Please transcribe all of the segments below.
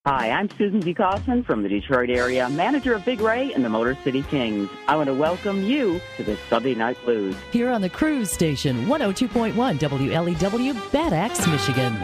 Hi, I'm Susan B. Kaufman from the Detroit area, manager of Big Ray and the Motor City Kings. I want to welcome you to the Sunday Night Blues. Here on the Cruise Station, 102.1 WLEW, Bad Axe, Michigan.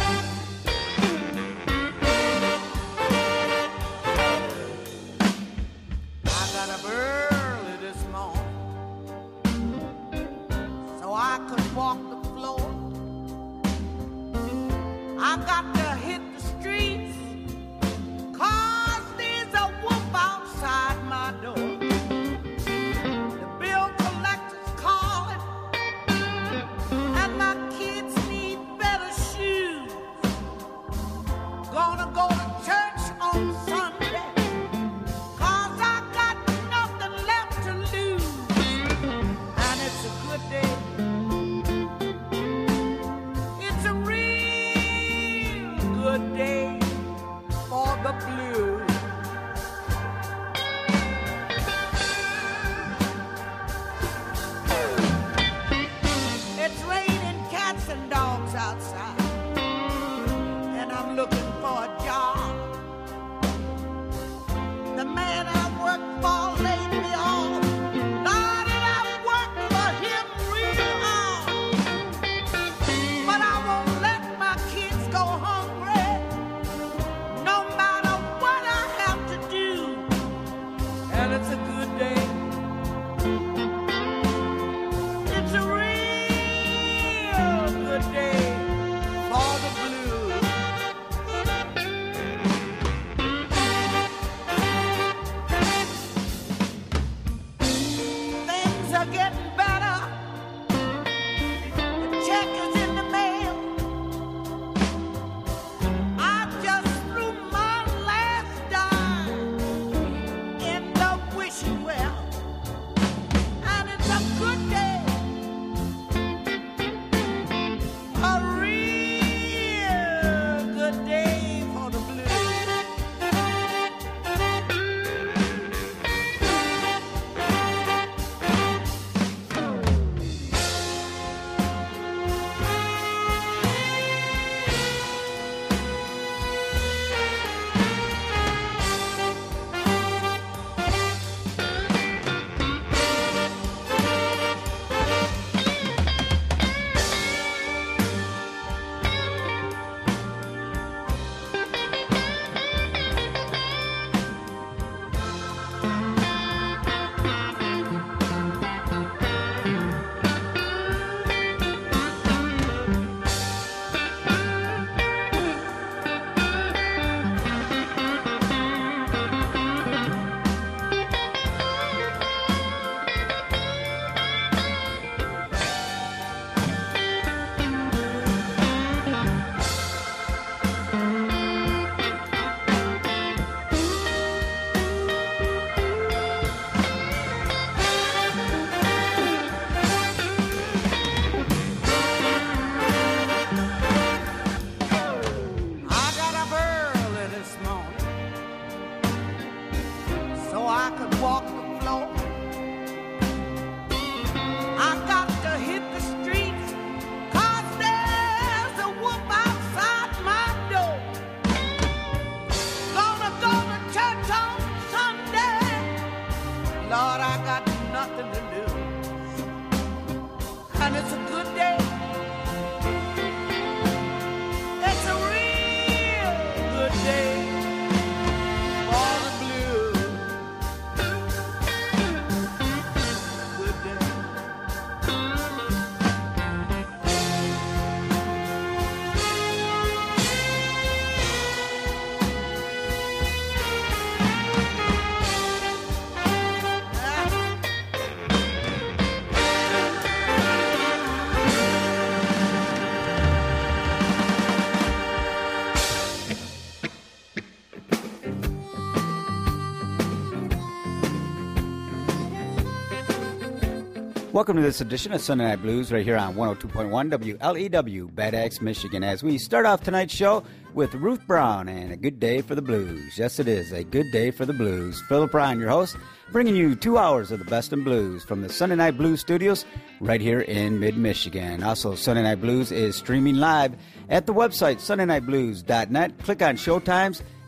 Welcome to this edition of Sunday Night Blues right here on 102.1 WLEW, Bad Axe, Michigan, as we start off tonight's show with Ruth Brown and A Good Day for the Blues. Yes, it is a good day for the blues. Philip Ryan, your host, bringing you 2 hours of the best in blues from the Sunday Night Blues studios right here in mid-Michigan. Also, Sunday Night Blues is streaming live at the website, sundaynightblues.net. Click on Showtimes,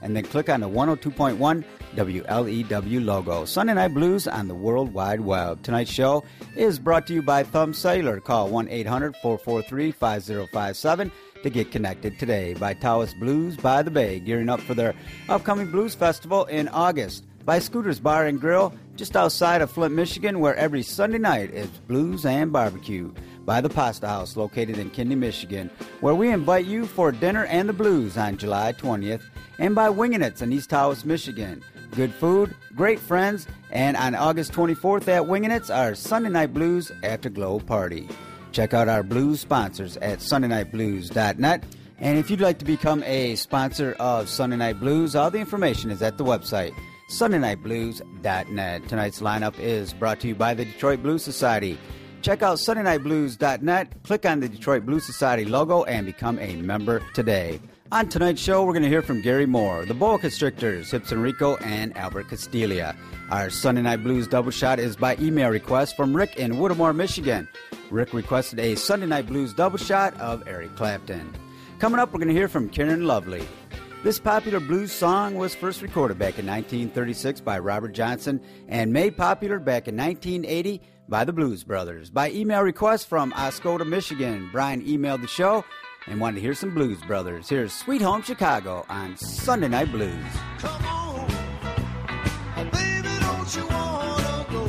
and then click on the 102.1 WLEW logo. Sunday Night Blues on the World Wide Web. Tonight's show is brought to you by Thumb Cellular. Call 1-800-443-5057 to get connected today. By Taos Blues by the Bay, gearing up for their upcoming Blues Festival in August. By Scooter's Bar and Grill, just outside of Flint, Michigan, where every Sunday night is blues and barbecue. By the Pasta House, located in Kinley, Michigan, where we invite you for dinner and the blues on July 20th. And by Wingin' It's in East Taos, Michigan. Good food, great friends, and on August 24th at Wingin' It's, our Sunday Night Blues Afterglow Party. Check out our blues sponsors at SundayNightBlues.net. And if you'd like to become a sponsor of Sunday Night Blues, all the information is at the website, SundayNightBlues.net. Tonight's lineup is brought to you by the Detroit Blues Society. Check out SundayNightBlues.net, click on the Detroit Blues Society logo, and become a member today. On tonight's show, we're going to hear from Gary Moore, the Boa Constrictors, Hips Enrico, and Albert Castilla. Our Sunday Night Blues double shot is by email request from Rick in Whittemore, Michigan. Rick requested a Sunday Night Blues double shot of Eric Clapton. Coming up, we're going to hear from Karen Lovely. This popular blues song was first recorded back in 1936 by Robert Johnson and made popular back in 1980 by the Blues Brothers. By email request from Oscoda, Michigan, Brian emailed the show and wanted to hear some Blues Brothers. Here's Sweet Home Chicago on Sunday Night Blues. Come on, baby, don't you wanna go?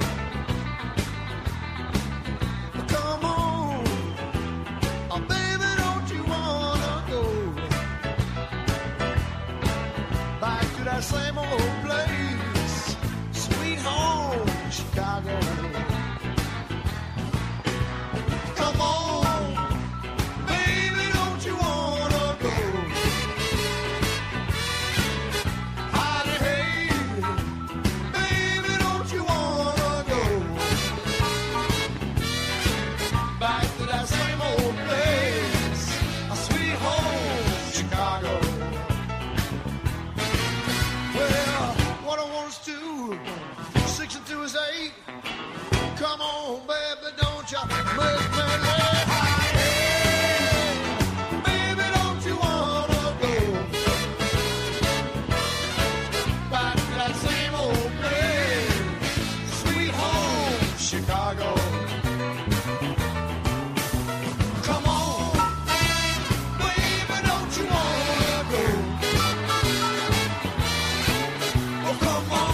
Come on, baby, don't you wanna go back to that same old place, sweet home Chicago? Come on. Come on, baby, don't you make me laugh. Hey, baby, don't you wanna go back to that same old place, sweet home Chicago? Come on, baby, don't you wanna go? Oh, come on.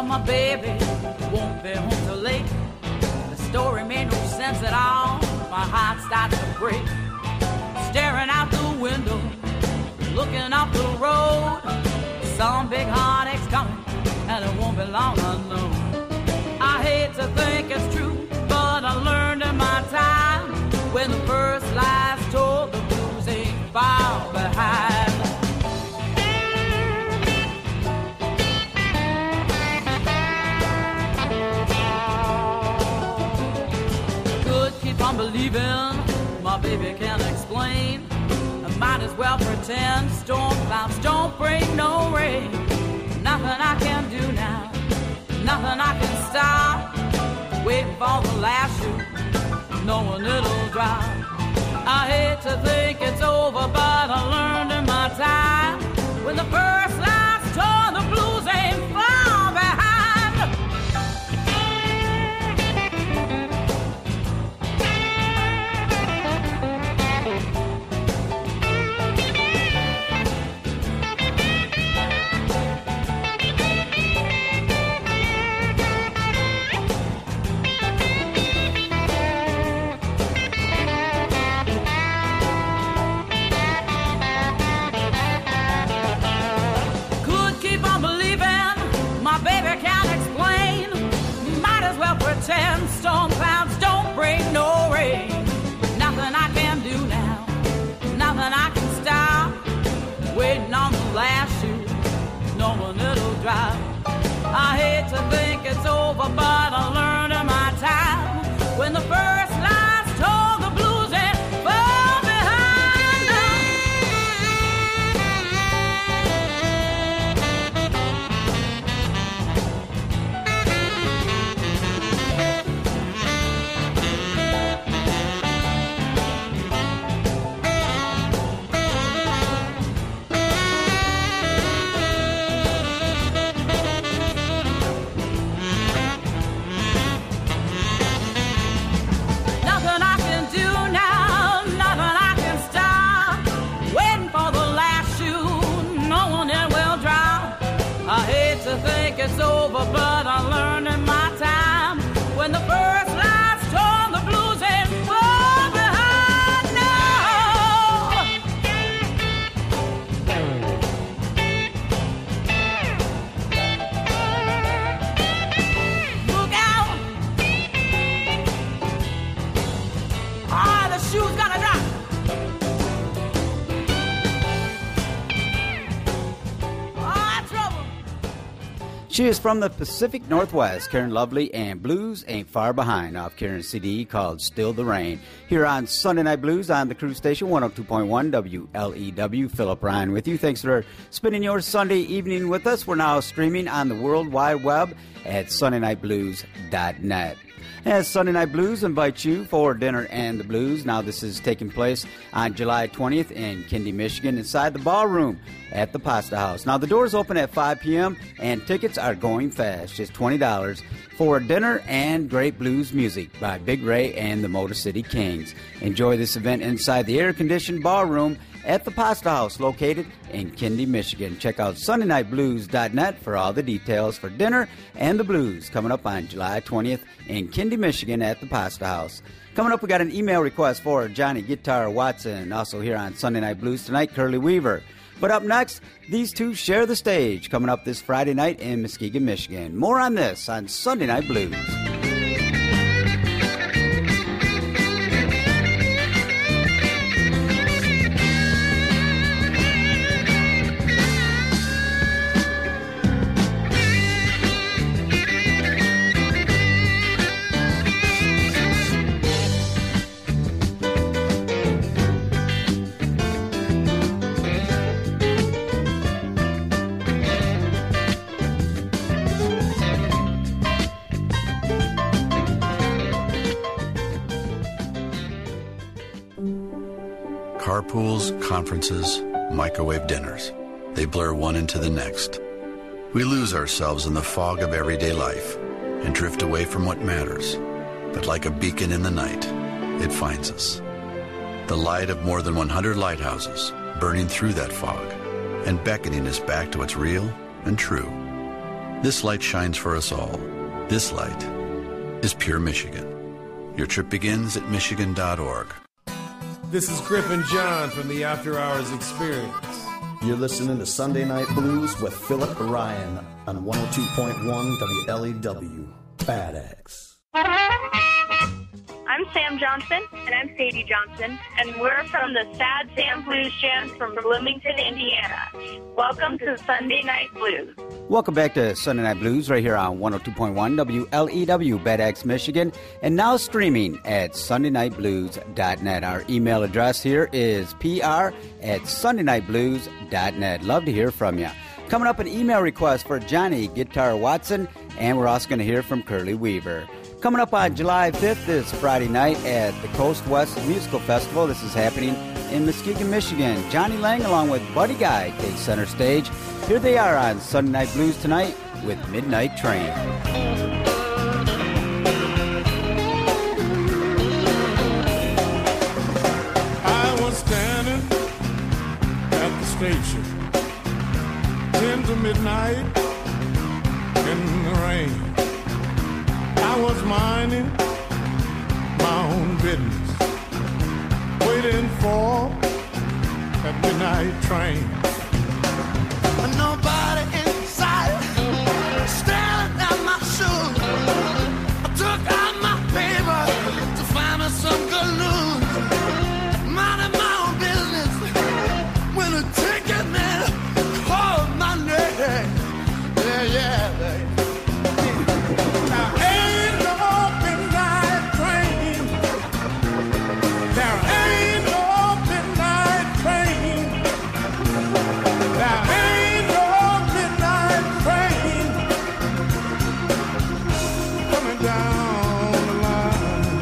but my baby won't be home till late. The story made no sense at all. My heart starts to break. Staring out the window, looking up the road. Some big heartache's coming, and it won't be long, I know. I hate to think it's true, but I learned in my time, when the first lies told, the blues ain't far behind. Could keep on believing, my baby can't explain. I might as well pretend storm clouds don't bring no rain. Nothing I can do now, nothing I can stop. Waiting for the last shoe, knowing it'll drop. I hate to think it's over, but I learned in my time, when the first lights torn, the blues ain't far behind. Pretend storm clouds don't bring no rain. Nothing I can do now, nothing I can stop. Waiting on the last shoe, knowing it'll drop. I hate to think it's over, but I learned in my time, when the first lights told, the blues ain't far behind. It's over, but I learned in my time, when the first lights torn, the blues ain't far behind. No. Look out! Ah, the shoe's gonna drop. She is from the Pacific Northwest, Karen Lovely, and Blues Ain't Far Behind off Karen's CD called Still the Rain. Here on Sunday Night Blues on the Cruise Station, 102.1 WLEW. Philip Ryan with you. Thanks for spending your Sunday evening with us. We're now streaming on the World Wide Web at SundayNightBlues.net. As Sunday Night Blues invites you for dinner and the blues. Now this is taking place on July 20th in Kindy, Michigan, inside the ballroom at the Pasta House. Now the doors open at 5 p.m. and tickets are going fast, just $20 for dinner and great blues music by Big Ray and the Motor City Kings. Enjoy this event inside the air-conditioned ballroom at the Pasta House, located in Kindy, Michigan. Check out SundayNightBlues.net for all the details for dinner and the blues coming up on July 20th in Kindy, Michigan at the Pasta House. Coming up, we got an email request for Johnny Guitar Watson. Also here on Sunday Night Blues tonight, Curly Weaver. But up next, these two share the stage coming up this Friday night in Muskegon, Michigan. More on this on Sunday Night Blues. Carpools, conferences, microwave dinners. They blur one into the next. We lose ourselves in the fog of everyday life and drift away from what matters. But like a beacon in the night, it finds us. The light of more than 100 lighthouses burning through that fog and beckoning us back to what's real and true. This light shines for us all. This light is pure Michigan. Your trip begins at Michigan.org. This is Griffin John from the After Hours Experience. You're listening to Sunday Night Blues with Philip Ryan on 102.1 WLEW. Bad X. I'm Sam Johnson. And I'm Sadie Johnson. And we're from the Sad Sam Blues Jams from Bloomington, Indiana. Welcome to Sunday Night Blues. Welcome back to Sunday Night Blues right here on 102.1 WLEW, Bad X, Michigan, and now streaming at sundaynightblues.net. Our email address here is pr@sundaynightblues.net. Love to hear from you. Coming up, an email request for Johnny Guitar Watson, and we're also going to hear from Curly Weaver. Coming up on July 5th is Friday night at the Coast West Musical Festival. This is happening in Muskegon, Michigan. Johnny Lang along with Buddy Guy take center stage. Here they are on Sunday Night Blues tonight with Midnight Train. I was standing at the station 10 to midnight in the rain. I was minding my own business, waiting for that midnight train. Nobody inside, staring at my shoes. I took out my paper to find me some good news. Minding my own business when a ticket man called my name. Yeah. Now ain't no midnight train. There ain't no midnight train. There ain't no midnight train coming down the line.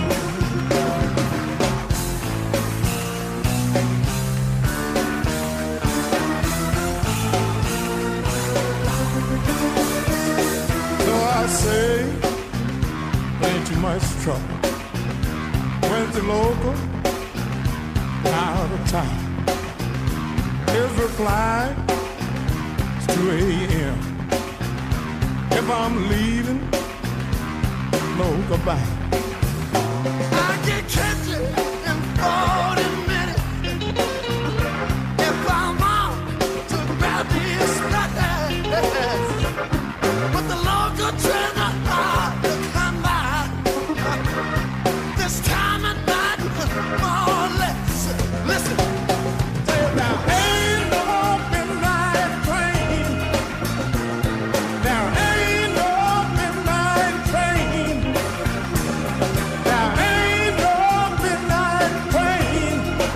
So I say, ain't too much trouble. Went to local, out of town. His reply is 2 a.m. If I'm leaving, no goodbye. I can catch it in 40 minutes if I'm on to grab these splatters. But the local train I to come by this time at night, more or less. Listen, Now ain't no midnight train. There ain't no midnight train. There ain't no midnight train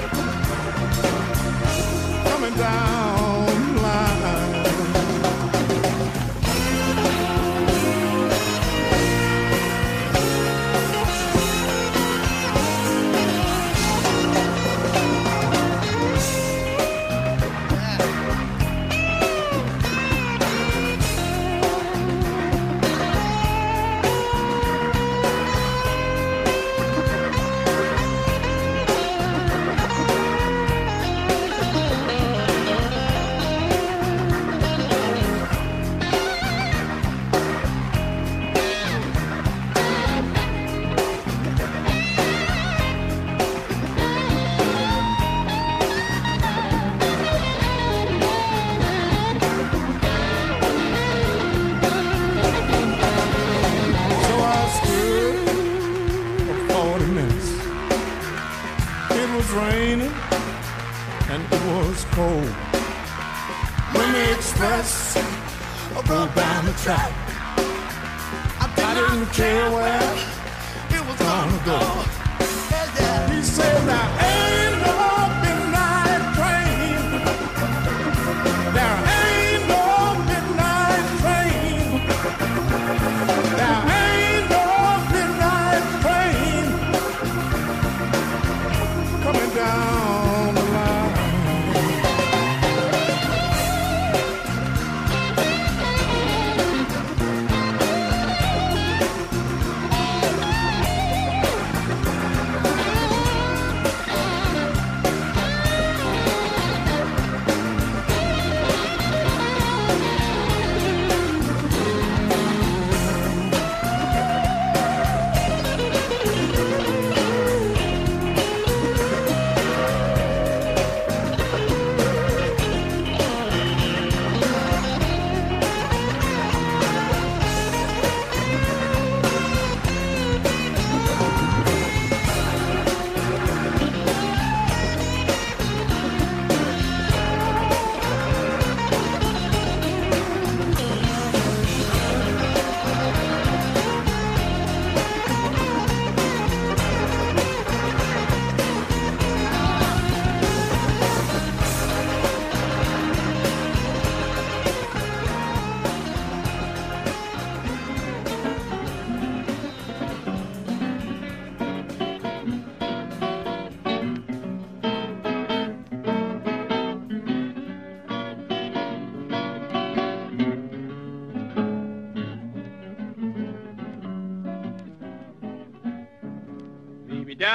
coming down the line. So I stood for 40 minutes. It was raining and it was cold. When the express broke down the track, I didn't care where it was gonna go. Yeah. He said, there ain't no midnight train. There ain't no midnight train. There ain't no midnight train coming down the line.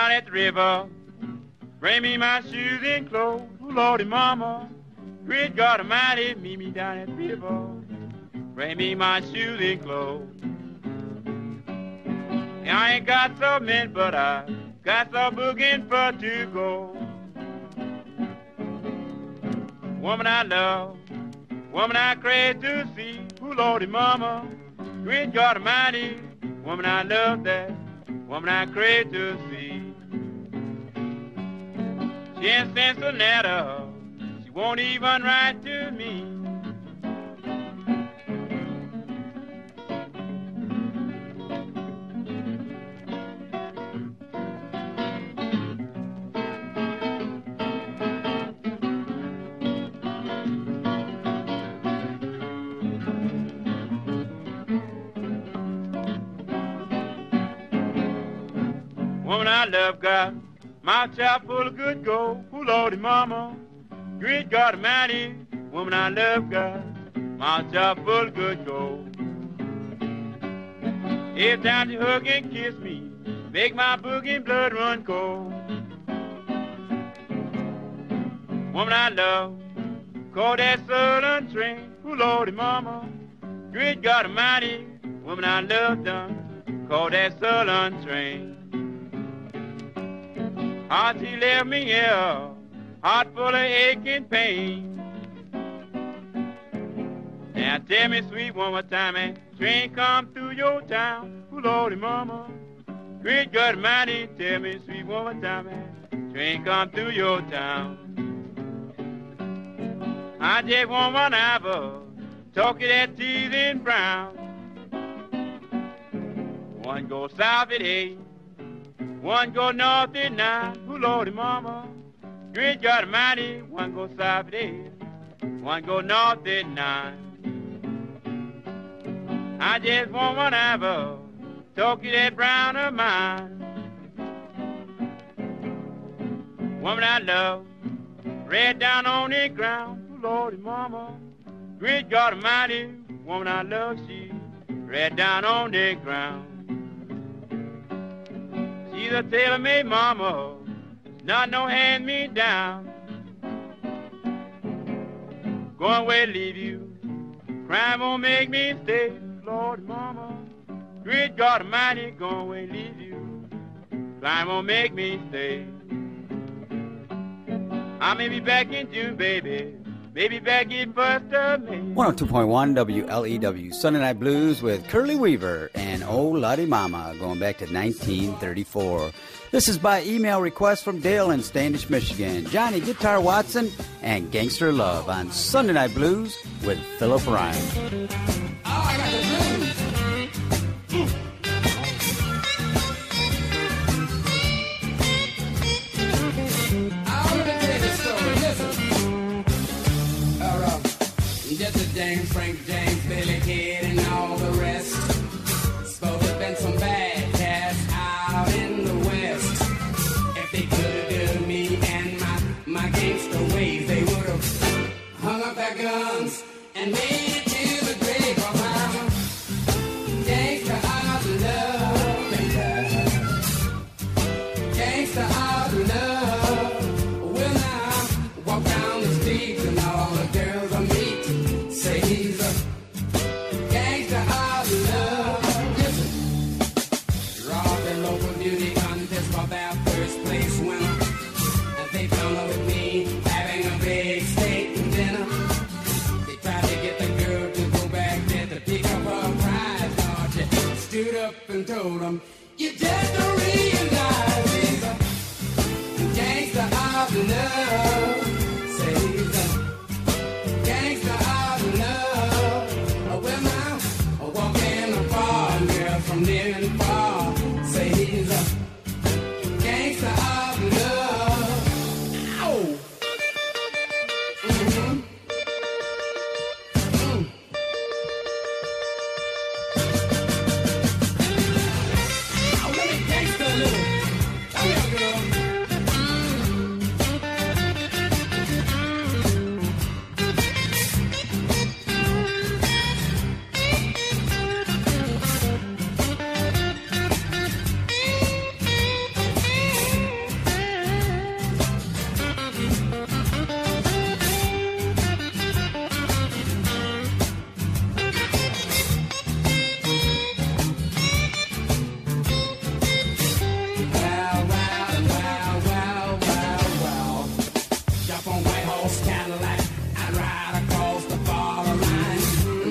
down at the river. Bring me my shoes and clothes. Oh, Lordy mama, great God Almighty, meet me down at the river. Bring me my shoes and clothes. And I ain't got so many, but I got some boogin' for to go. Woman I love, woman I crave to see. Oh, Lordy mama, great God Almighty, woman I love that, woman I crave to see. She in Cincinnati, she won't even write to me. Woman I love God, mouth chock full of good gold. Oh, Lordy mama, great God Almighty, woman I love God, mouth chock full of good gold. Every time you hug and kiss me, make my boogie blood run cold. Woman I love, call that southern train. Oh, Lordy mama, great God Almighty, woman I love done, call that southern train. Heart she left me here, heart full of ache and pain. Now tell me, sweet, one more time, and train come through your town. Oh, Lordy mama, great God Almighty, tell me, sweet, one more time, and train come through your town. I just want one hour, talking that teeth and brown. One go south at 8, one go north at 9. Oh, Lordy mama, great God Almighty, one go south at 8, one go north at 9. I just want one hour, talking that brown of mine. Woman I love, red down on the ground. Oh, Lordy mama, great God Almighty, woman I love, she red down on the ground. She's a tailor-made mama, not no hand-me-down. Going away to leave you, crime won't make me stay. Lord mama, great God Almighty, going away to leave you, crime won't make me stay. I may be back in June, baby, maybe back in 1st of May. 102.1 WLEW, Sunday Night Blues with Curly Weaver and Oh Lottie Mama, going back to 1934. This is by email request from Dale in Standish, Michigan. Johnny Guitar Watson and Gangster Love on Sunday Night Blues with Philip Ryan. Oh, I got the blues. Jesse James, Frank James, Billy Kid, and all the rest. Supposed to have been some bad cats out in the West. If they could have done me and my gangster ways, they would have hung up their guns and made it to the grave of my gangster of love and gangster of love. When I walk down the street and all the girls I meet say he's a gangster of love. Listen, robbed the local beauty contest for their first place winner. And they found out with me having a big steak and dinner. They tried to get the girl to go back there to pick up her prize. Lord, she stood up and told them, you just don't realize he's a gangster of love. Say he's a gangster of love. When I walk in the bar, girls from near and far say he's a gangster of love. Ow! Mm-hmm. Oh, let me gangster a little. Come here, girl.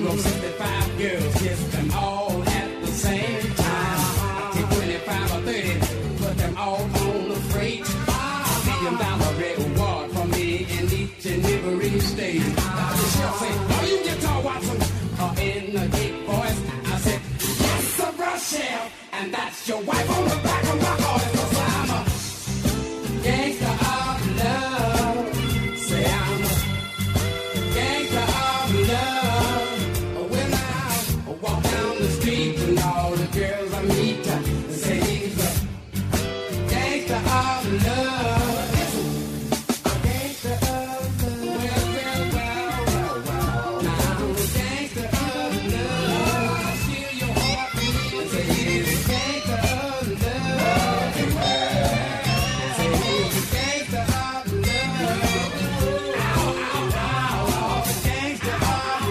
them 65 girls, kiss them all at the same time. I take 25 or 30, put them all on the freight. I'll lead them down the red ward for me in each and every state. The sheriff say, "Are you Guitar Watson?" In a deep voice, I said, "Yes, sir, Rochelle, and that's your wife on the back of my heart." Cause I'm a gangster of love. Say I'm a gangster of love. When I walk down the street and all the girls I meet say he's a gangster of love. A gangster of love. Well. Now I'm a gangster of love. I steal your heart and say he's a gangster of love. Say he's a gangster of love. Ow, ow, ow, a gangster of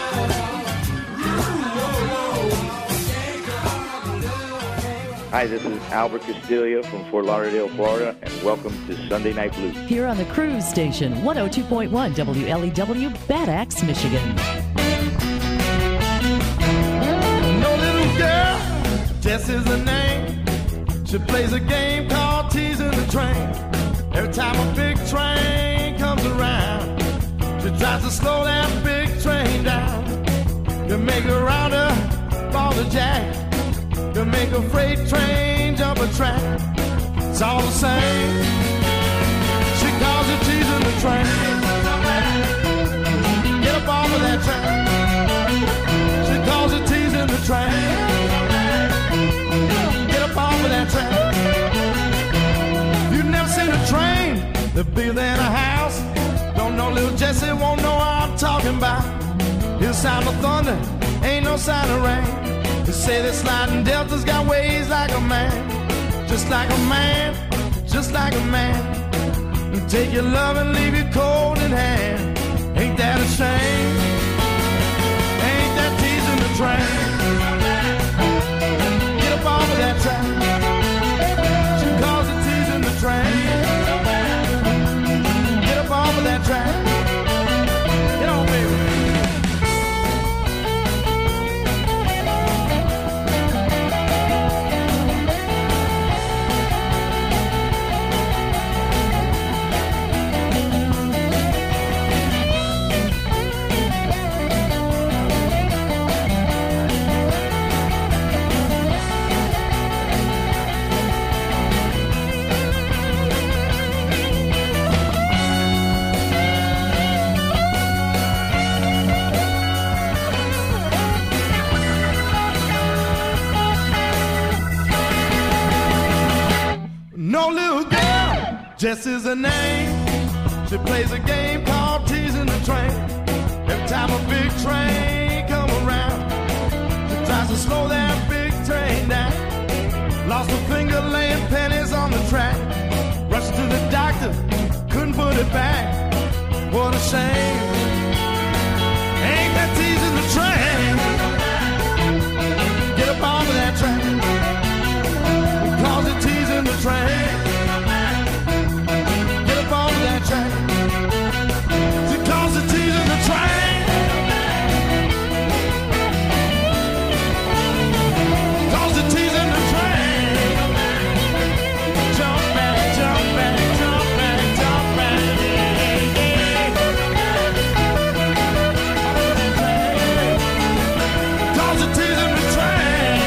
love. Hi, this is Albert Castillo from Fort Lauderdale, Florida, and welcome to Sunday Night Blues. Here on the Cruise Station, 102.1 WLEW, Bad Axe, Michigan. No little girl, Jess is her name. She plays a game called Teasing the Train. Every time a big train comes around, she tries to slow that big train down. You make her round her, ball the jack. You make a freight train jump a track. It's all the same. She calls it teasing the train. Get up off of that track. She calls it teasing the train. Get up off of that track. You've never seen a train that's bigger than a house. Don't know little Jesse, won't know what I'm talking about. Hear the sound of thunder, ain't no sign of rain. They say that sliding delta's got ways like a man. Just like a man, just like a man. And take your love and leave you cold in hand. Ain't that a shame? Ain't that teasing the train? Get up off of that track. She calls it teasing the train. Get up off of that track. Get on, baby. No little girl, Jess is her name. She plays a game called Teasing the Train. Every time a big train come around, she tries to slow that big train down. Lost a finger laying pennies on the track. Rushed to the doctor, couldn't put it back. What a shame. Ain't that teasing the train? Get up off of that track. Cause it teasing the train. Get up off of that track. She calls it teasing the train. Cause it teasing the train. Jump back, jump back, jump back, jump back. Cause it teasing the train.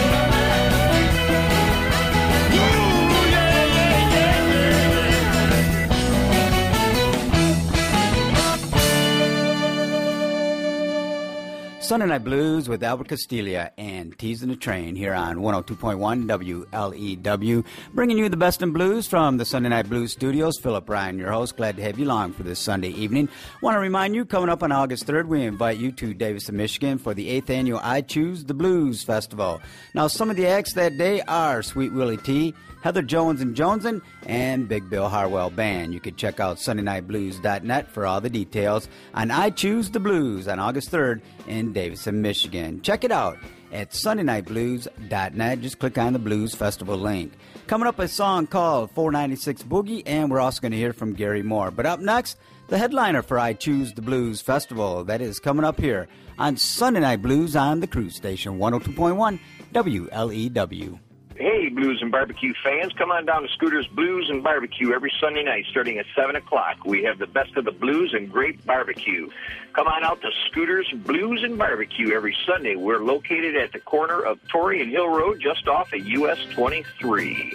Sunday Night Blues with Albert Castiglia and Teasing the Train here on 102.1 WLEW. Bringing you the best in blues from the Sunday Night Blues studios. Philip Ryan, your host. Glad to have you along for this Sunday evening. Want to remind you, coming up on August 3rd, we invite you to Davison, Michigan for the 8th annual I Choose the Blues Festival. Now, some of the acts that day are Sweet Willie T, Heather Jones and Jonesin, and Big Bill Harwell Band. You can check out SundayNightBlues.net for all the details on I Choose the Blues on August 3rd in Davison, Michigan. Check it out at SundayNightBlues.net. Just click on the Blues Festival link. Coming up, a song called 496 Boogie, and we're also going to hear from Gary Moore. But up next, the headliner for I Choose the Blues Festival that is coming up here on Sunday Night Blues on the Cruise Station, 102.1 WLEW. Hey, Blues and Barbecue fans, come on down to Scooter's Blues and Barbecue every Sunday night starting at 7 o'clock. We have the best of the blues and great barbecue. Come on out to Scooter's Blues and Barbecue every Sunday. We're located at the corner of Torrey and Hill Road just off of US 23.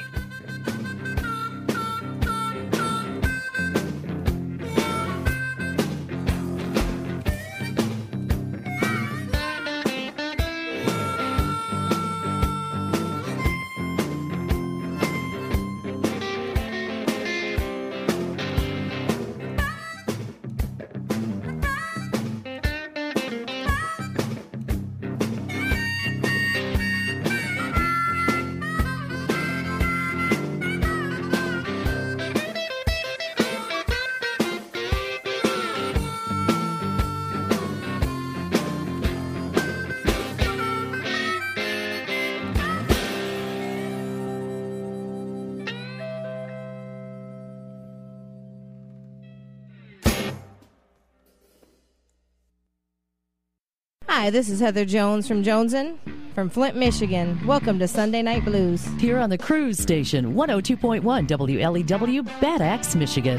Hi, this is Heather Jones from Jonesin from Flint, Michigan. Welcome to Sunday Night Blues. Here on the Cruise Station, 102.1 WLEW, Bad Axe, Michigan.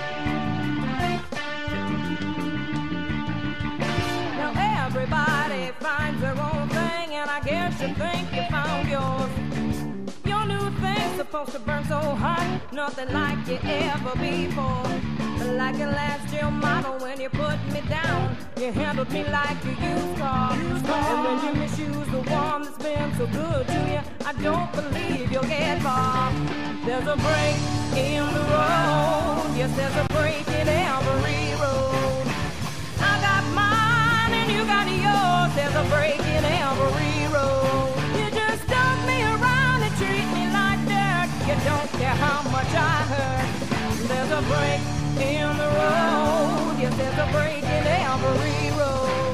Now everybody finds their own thing, and I guess you think you found yours. Your new thing's supposed to burn so hot, nothing like it ever before. Like a last year model when you put me down, you handled me like a used car. And when you misuse the one that's been so good to you, I don't believe you'll get far. There's a break in the road, yes, there's a break in every road. I got mine and you got yours, there's a break in every road. You just dump me around and treat me like dirt, you don't care how much I hurt. There's a break in the road, yes, there's a break in every road.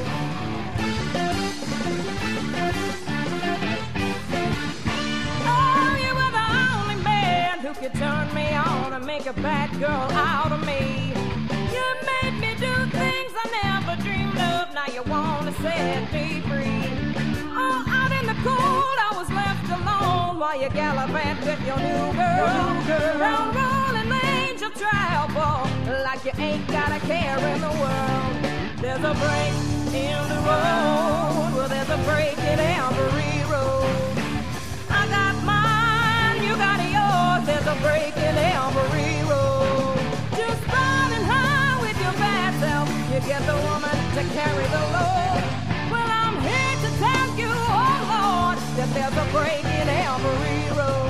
Oh, you were the only man who could turn me on and make a bad girl out of me. You made me do things I never dreamed of, now you wanna set me free. Oh, out in the cold I was left alone while you gallivant with your new girl. Round rolling lanes you'll travel like you ain't got a care in the world. There's a break in the road, well there's a break in every road. I got mine, you got yours, there's a break in every road. Just running high with your bad self, you get the woman to carry the load. Well I'm here to tell you, oh Lord, that there's a break in every road.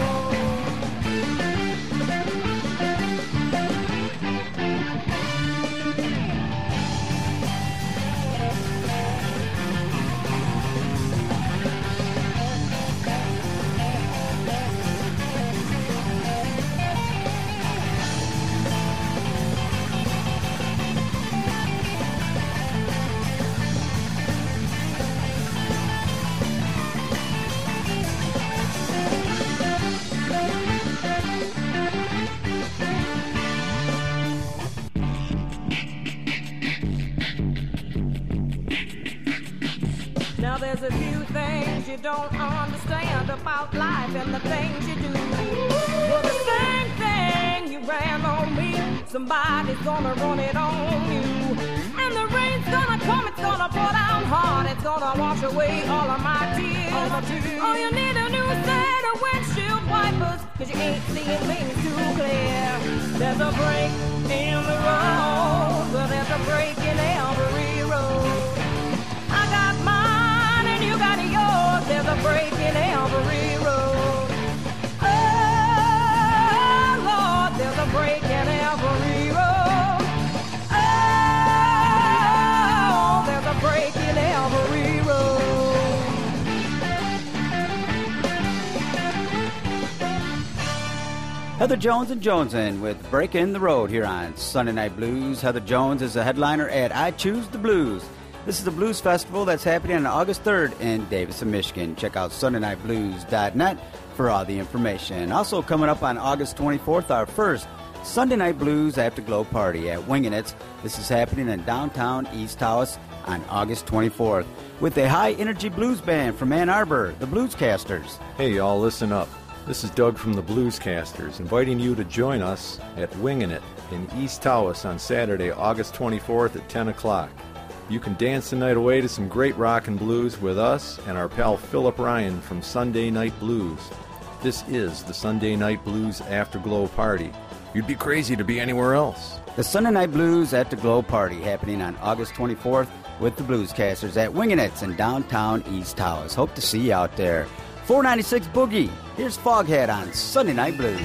Now there's a few things you don't understand about life and the things you do. Well, the same thing you ran on me, somebody's gonna run it on you. And the rain's gonna come, it's gonna pour down hard, it's gonna wash away all of my tears. Oh, you need a new set of windshield wipers, cause you ain't seeing things too clear. There's a break in the road, well there's a break in every road. I got mine and you got yours, there's a break in every road. Oh Lord, there's a break in every road. Oh, there's a break in every road. Heather Jones and Jonesin with Break in the Road here on Sunday Night Blues. Heather Jones is the headliner at I Choose the Blues. This is the Blues Festival that's happening on August 3rd in Davison, Michigan. Check out SundayNightBlues.net for all the information. Also coming up on August 24th, our first Sunday Night Blues Afterglow Party at Wingin' It's. This is happening in downtown East Taos on August 24th with a high-energy blues band from Ann Arbor, the Bluescasters. Hey, y'all, listen up. This is Doug from the Bluescasters, inviting you to join us at Wingin' It in East Taos on Saturday, August 24th at 10 o'clock. You can dance the night away to some great rock and blues with us and our pal Philip Ryan from Sunday Night Blues. This is the Sunday Night Blues Afterglow Party. You'd be crazy to be anywhere else. The Sunday Night Blues Afterglow Party happening on August 24th with the Bluescasters at Wingin' It's in downtown East Taos. Hope to see you out there. 496 Boogie. Here's Foghat on Sunday Night Blues.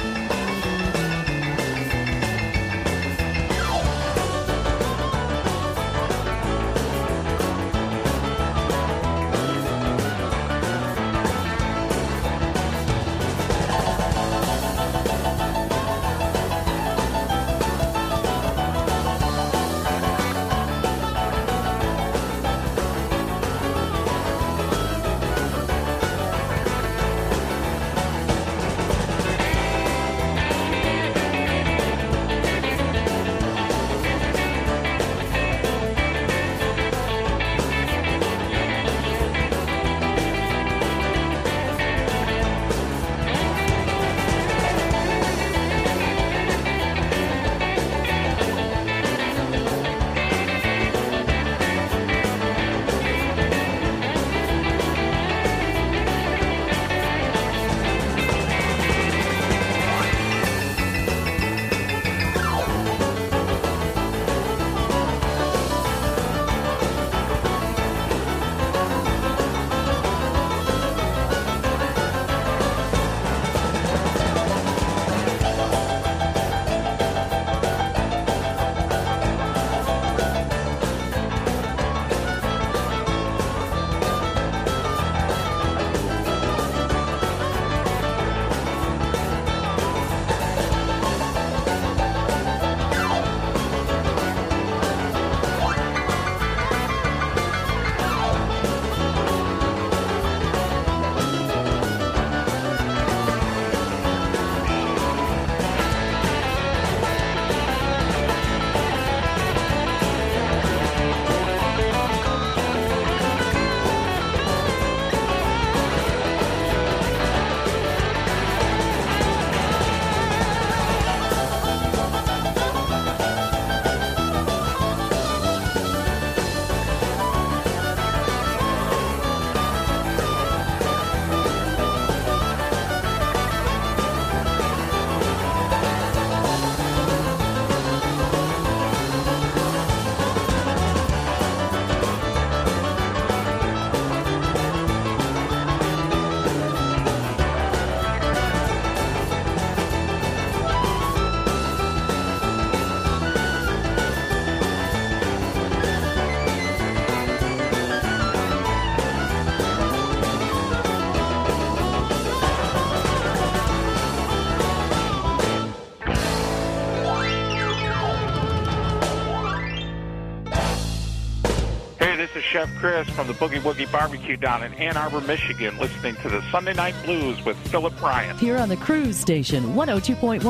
Chef Chris from the Boogie Woogie Barbecue down in Ann Arbor, Michigan, listening to the Sunday Night Blues with Philip Ryan. Here on the Cruise Station, 102.1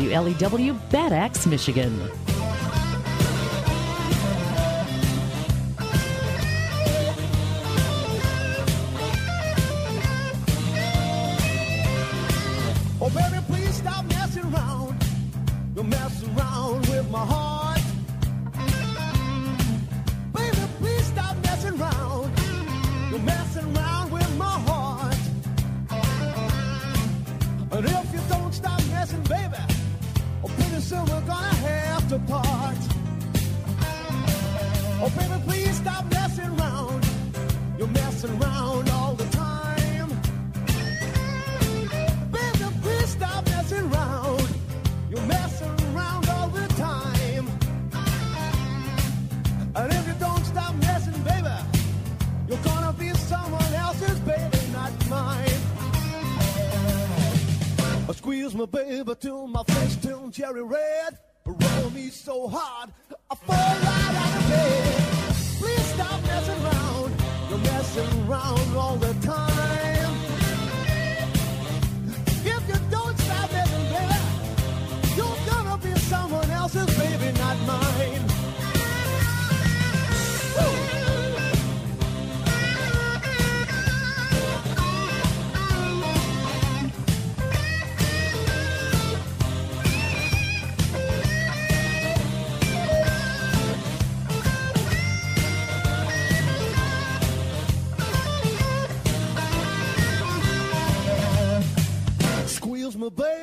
WLEW, Bad Axe, Michigan. Oh, baby, please stop messing around. You're messing around with my heart. Baby, please stop messing around. You're messing around with my heart. And if you don't stop messing, baby, oh, pretty soon we're gonna have to part. Oh, baby, please stop messing around. You're messing around all the time. Baby, please stop messing around. You're messing around all the time. And if you don't stop messing, baby, you're gonna be someone else's baby, not mine. I squeeze my baby till my face turns cherry red. Roll me so hard, I fall right out of bed. Please stop messing around. You're messing around all the time. If you don't stop messing, baby, you're gonna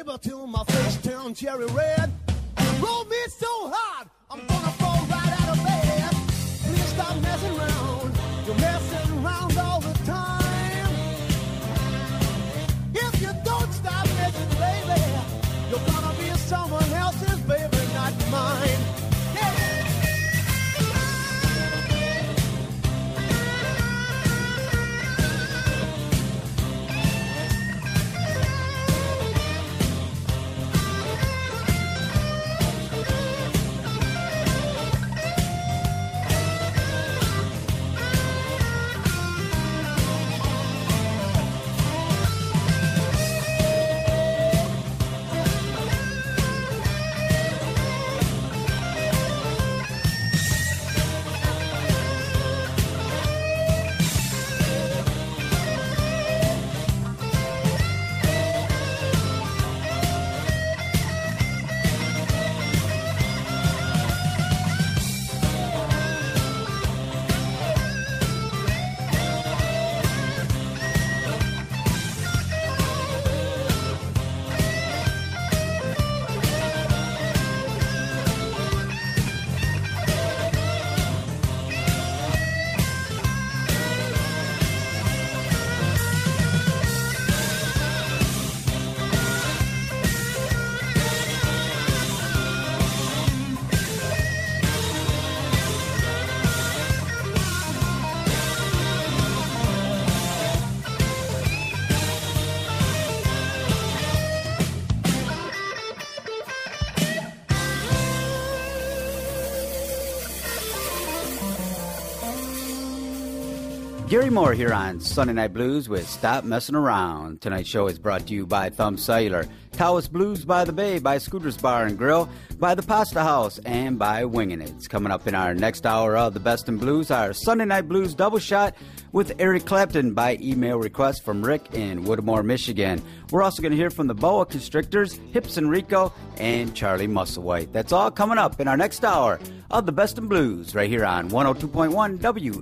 shiver till my face turns cherry red. Roll me so hard, I'm gonna fall right out of bed. Please stop messing around. You're messing around all the time. If you don't stop messing, baby, you're gonna be someone else's baby, not mine. Gary Moore here on Sunday Night Blues with Stop Messing Around. Tonight's show is brought to you by Thumb Cellular, Taos Blues by the Bay, by Scooters Bar and Grill, by the Pasta House, and by Wingin' It. It's coming up in our next hour of the Best in Blues, our Sunday Night Blues double shot with Eric Clapton by email request from Rick in Whittemore, Michigan. We're also going to hear from the Boa Constrictors, Hips and Rico, and Charlie Musselwhite. That's all coming up in our next hour of the Best in Blues right here on 102.1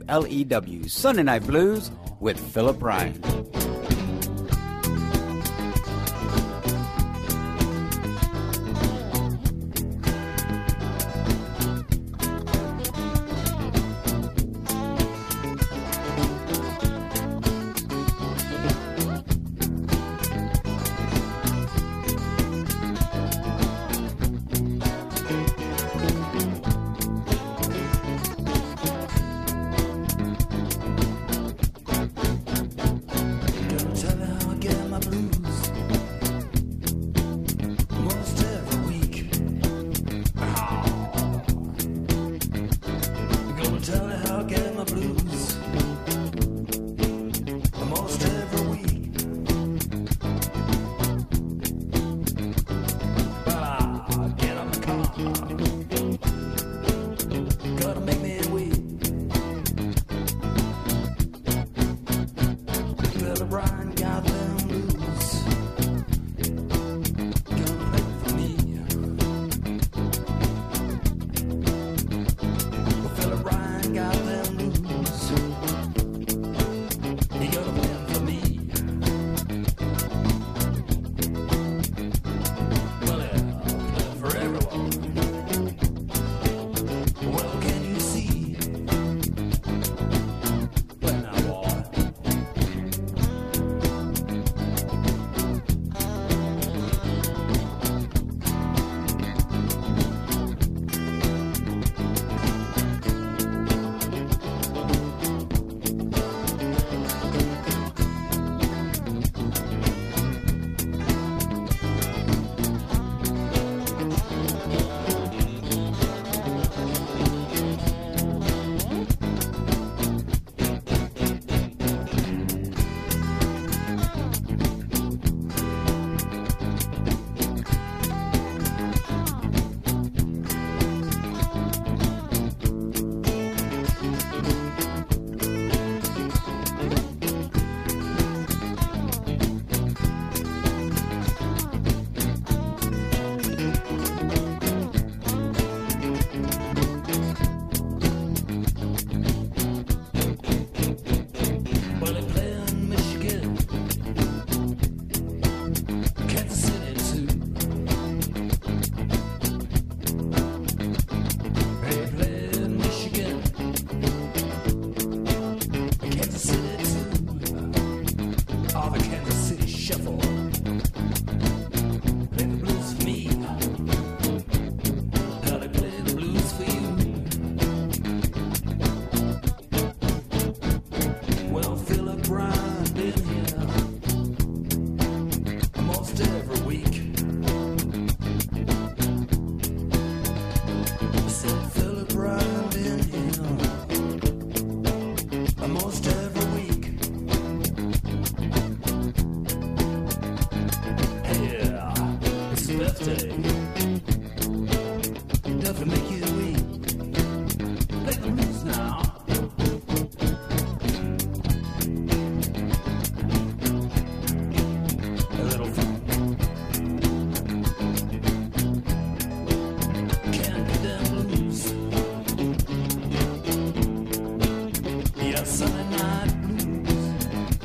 WLEW Sunday Night Blues with Philip Ryan. Sunday night blues.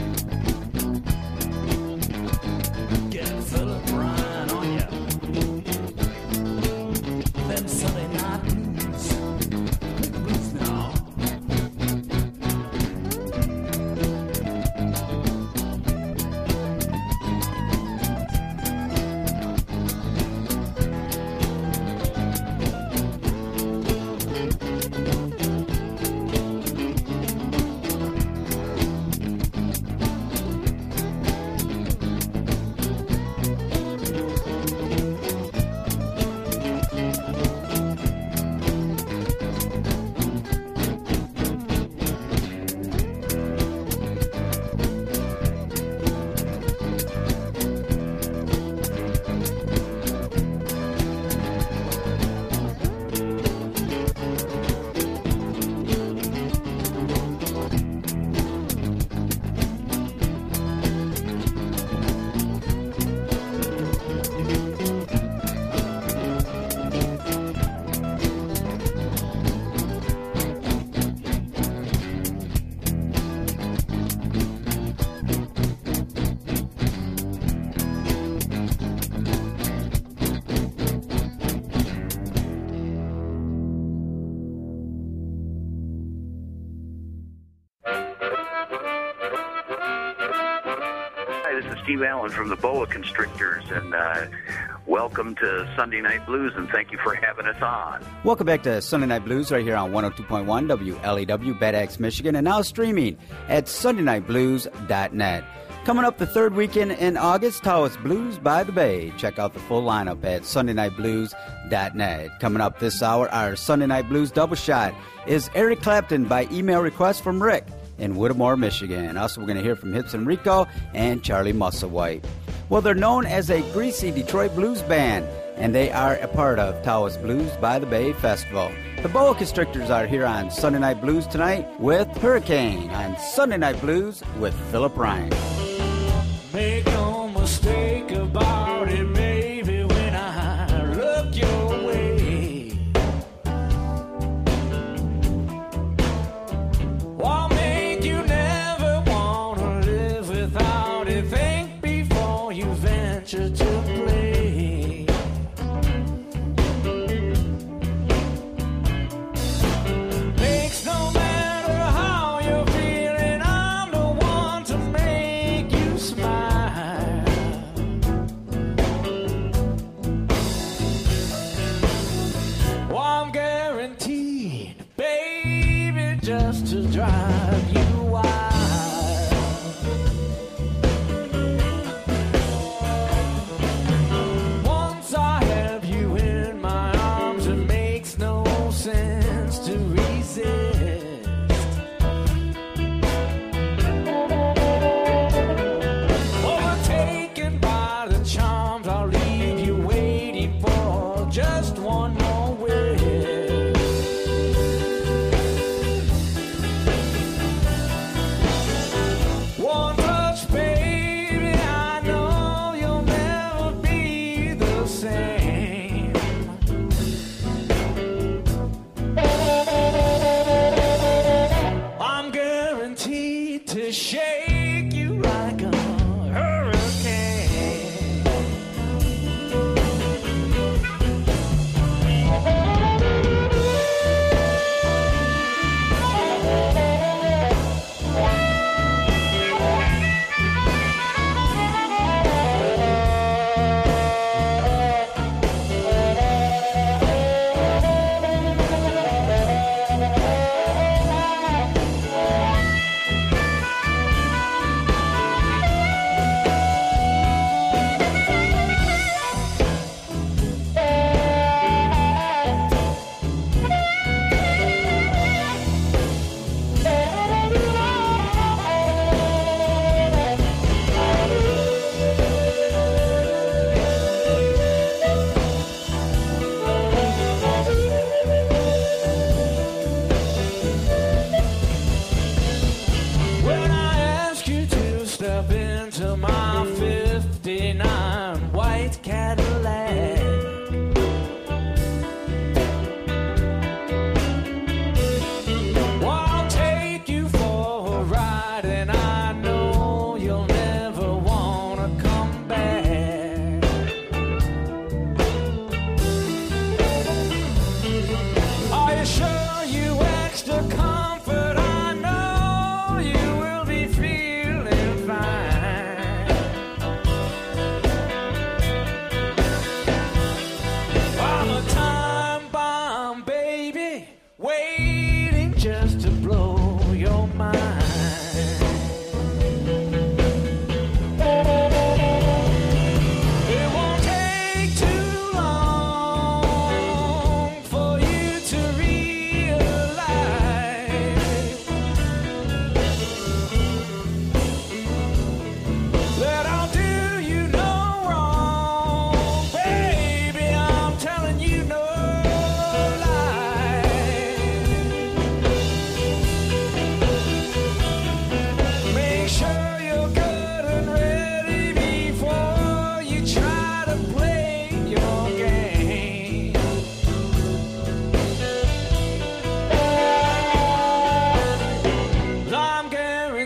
Get Philip Ryan on ya. Them Sunday night blues. The blues now. Hi, this is Steve Allen from the Boa Constrictors, and welcome to Sunday Night Blues, and thank you for having us on. Welcome back to Sunday Night Blues right here on 102.1 WLEW, Bad Axe, Michigan, and now streaming at SundayNightBlues.net. Coming up the third weekend in August, Taos Blues by the Bay. Check out the full lineup at SundayNightBlues.net. Coming up this hour, our Sunday Night Blues double shot is Eric Clapton by email request from Rick in Whittemore, Michigan. Also, we're going to hear from Hips and Rico and Charlie Musselwhite. Well, they're known as a greasy Detroit blues band, and they are a part of Taos Blues by the Bay Festival. The Boa Constrictors are here on Sunday Night Blues tonight with Hurricane on Sunday Night Blues with Philip Ryan. Make no mistake about it, baby, when I look your way. What make you never want to live without it? Think before you venture to play. Makes no matter how you're feeling, I'm the one to make you smile. Well, I'm guaranteed, baby, just to drive you wild. Once I have you in my arms, it makes no sense to resist. Overtaken by the charms, I'll leave you waiting for just one more wish. One touch, baby, I know you'll never be the same. I'm guaranteed to shake you like a hurricane.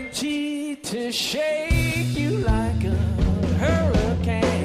ability to shake you like a hurricane.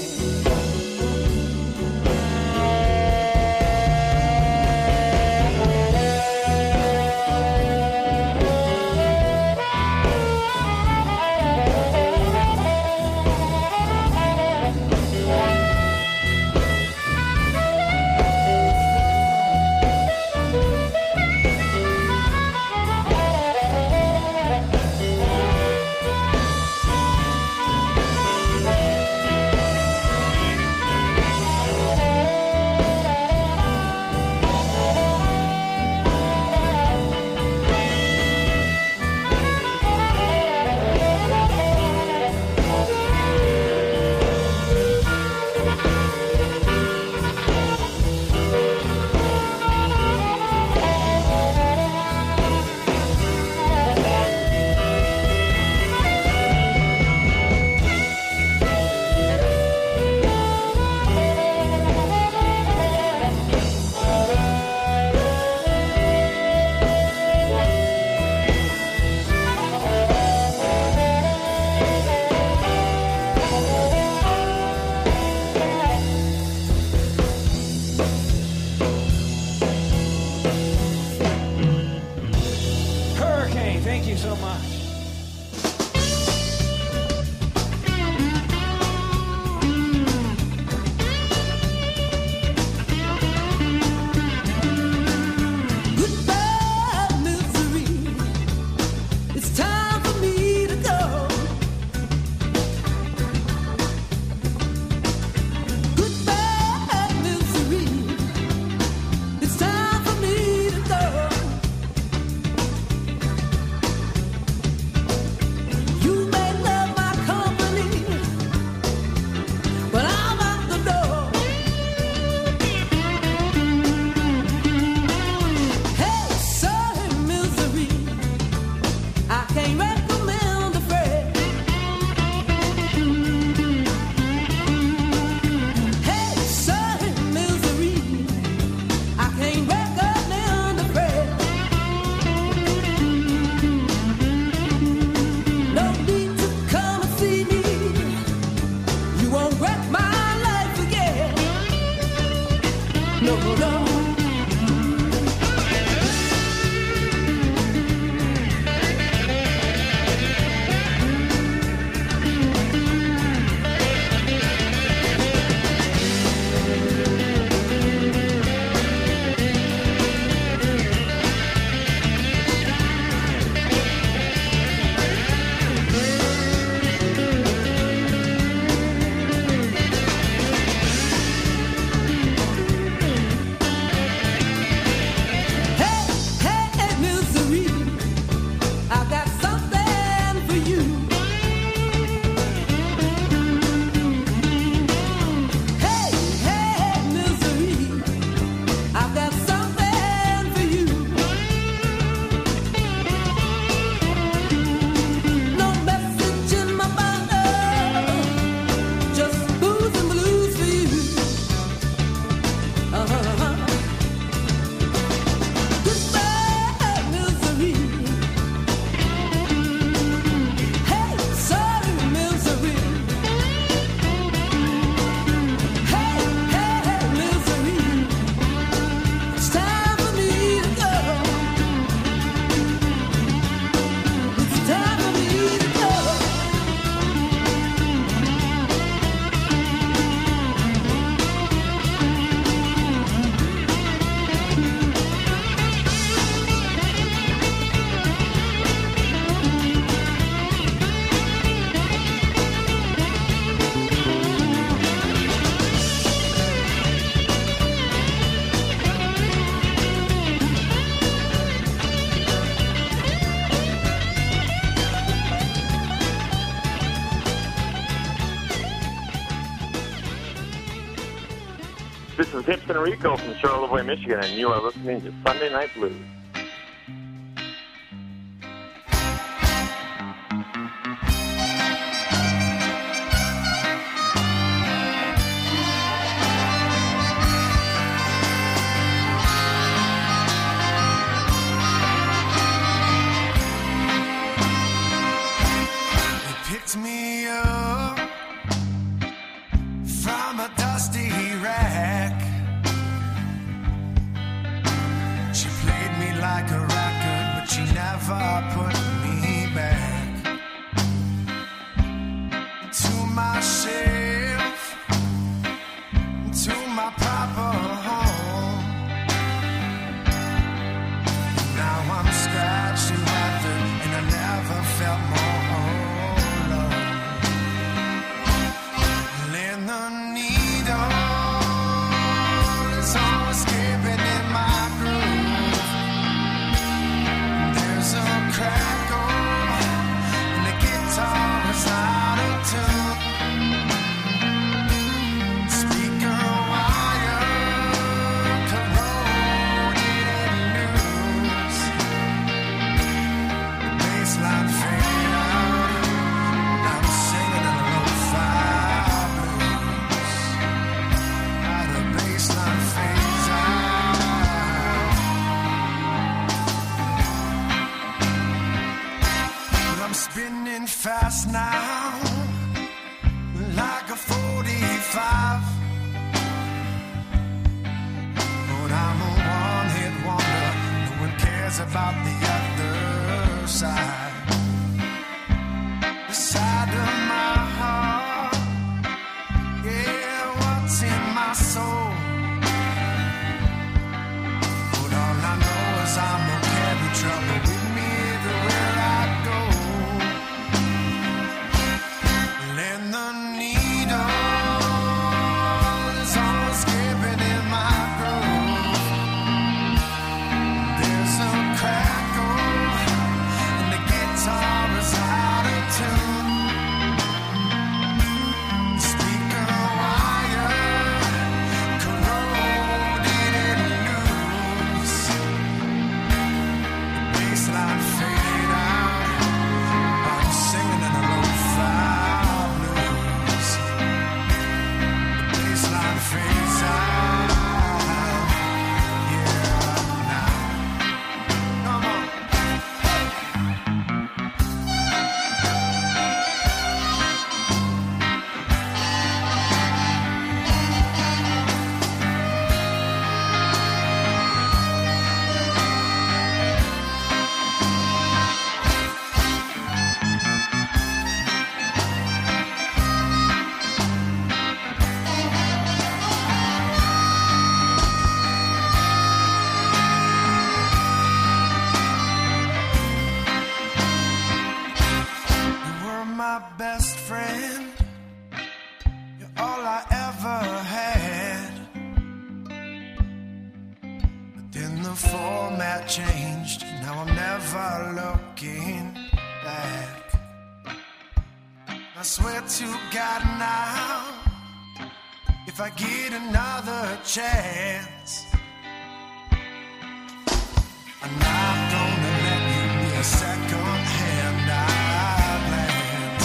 This is Hips and Rico from Charlevoix, Michigan, and you are listening to Sunday Night Blues. spinning fast now, like a 45. But I'm a one-hit wonder, no one cares about the other side. The side of my heart, yeah, what's in my soul. But all I know is I'm gonna carry trouble with me everywhere I go. And the needle is always skipping in my groove. There's a crackle and the guitar is out of tune. The speaker wire corroded and loose. The bassline faded out. I'm singing in a lo-fi blues. The bassline fades out. Yeah, now. Come on. You were my best friend. You're all I ever had. But then the format changed. Now I'm never looking back. I swear to God now, if I get another chance, I'm not gonna let you be a second hand glance.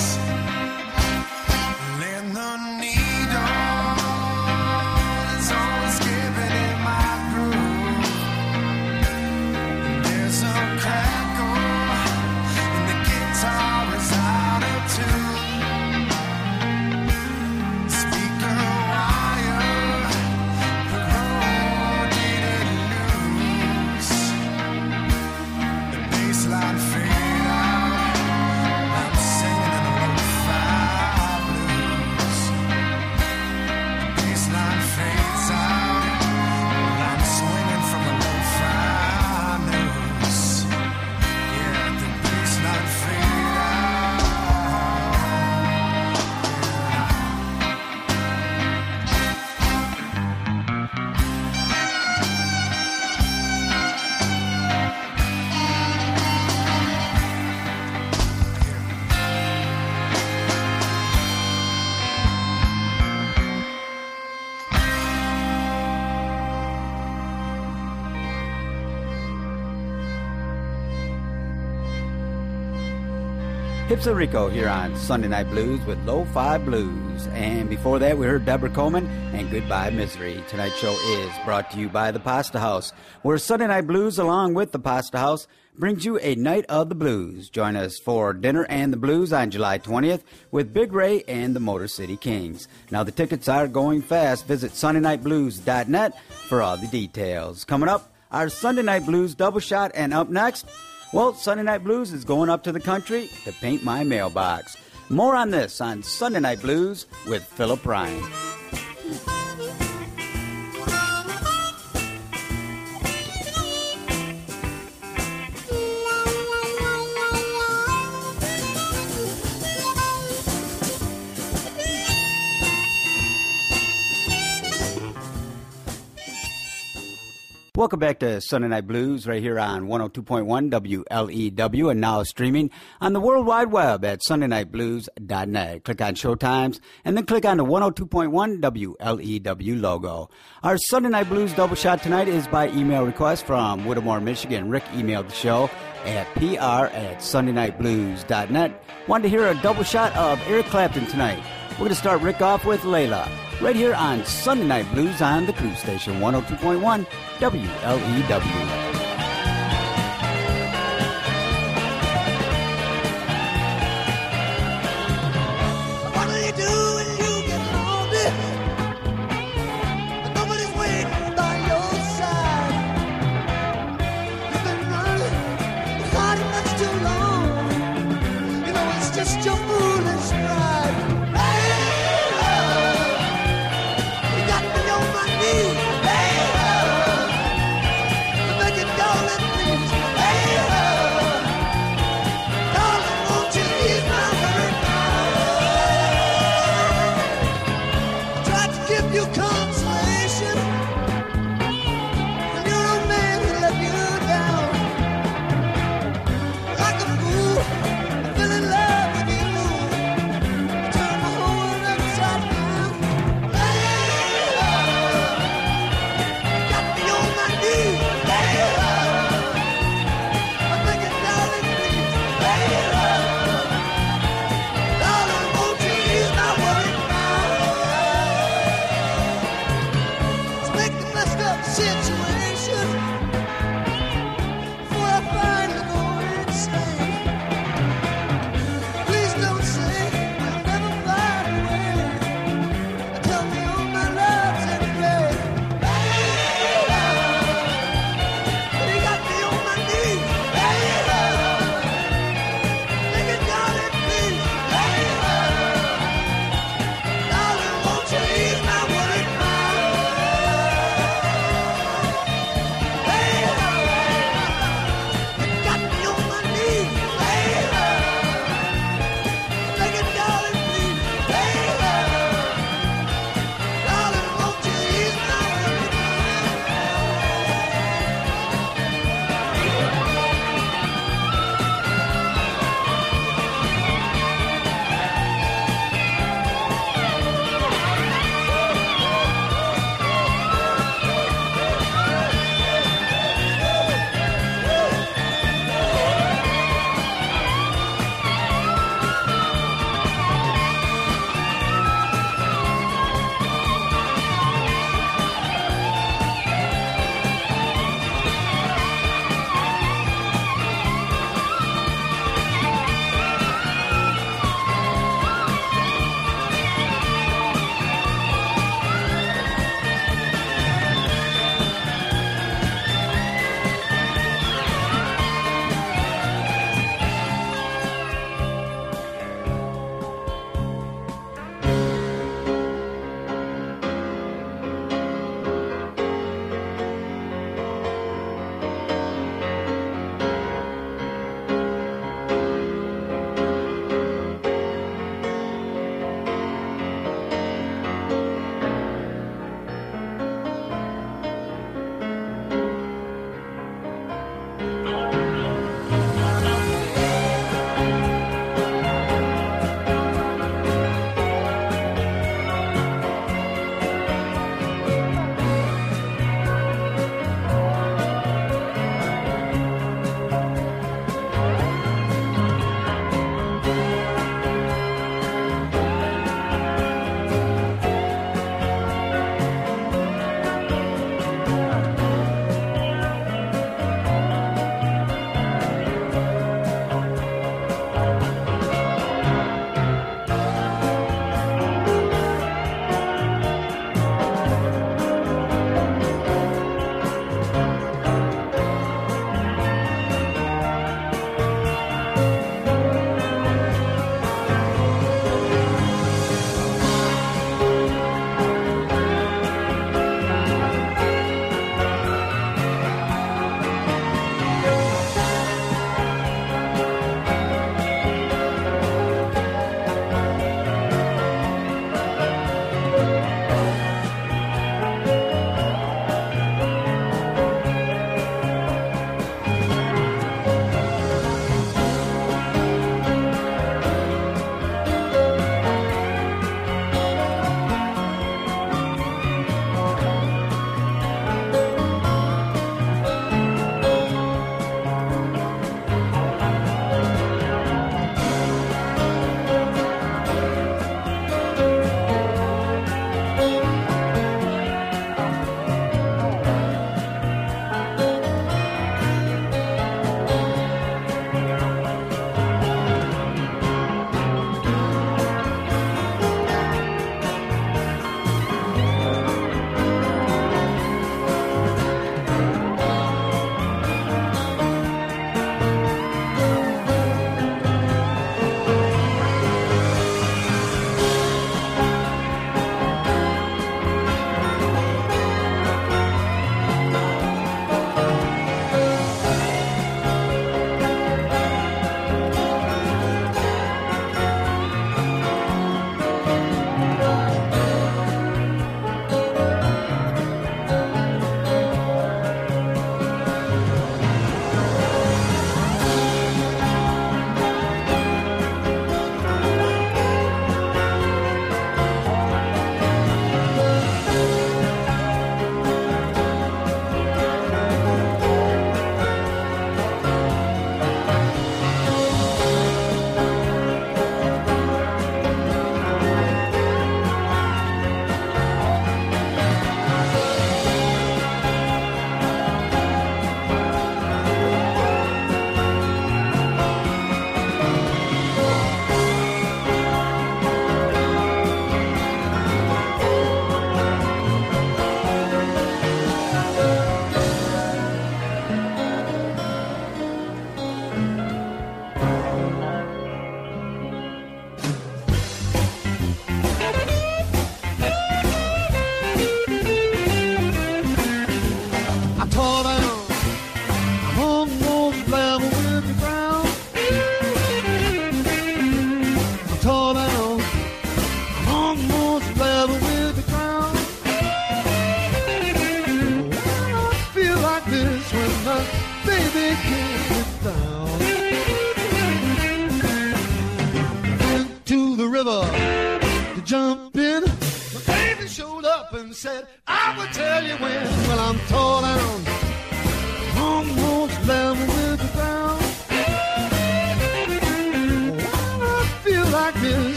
And the needle is always skipping in my groove. There's a crackle and the guitar is out of tune. Speaker wire corroded and loose. The bassline fade out. I'm singing in a lo-fi blues. The bassline fades out. I'm swinging from a lo-fi news. Yeah, the bassline fade out. Hipsa Rico here on Sunday Night Blues with Lo-Fi Blues. And before that, we heard Deborah Coleman and Goodbye Misery. Tonight's show is brought to you by the Pasta House, where Sunday Night Blues, along with the Pasta House, brings you a night of the blues. Join us for Dinner and the Blues on July 20th with Big Ray and the Motor City Kings. Now, the tickets are going fast. Visit SundayNightBlues.net for all the details. Coming up, our Sunday Night Blues double shot, and up next, well, Sunday Night Blues is going up to the country to paint my mailbox. More on this on Sunday Night Blues with Philip Ryan. Welcome back to Sunday Night Blues right here on 102.1 WLEW and now streaming on the World Wide Web at sundaynightblues.net. Click on Showtimes and then click on the 102.1 WLEW logo. Our Sunday Night Blues double shot tonight is by email request from Whittemore, Michigan. Rick emailed the show at pr@sundaynightblues.net. Wanted to hear a double shot of Eric Clapton tonight. We're going to start Rick off with Layla, right here on Sunday Night Blues on the Cruise Station, 102.1 WLEW. just your foolish pride. Hey, love, you got me on my knees. Hey, love, you make it, darling, please. Hey, love, darling, won't you ease my hurt now? Tried to give you consolation, and you're a man who let you down. Like a fool, I fell in love with you.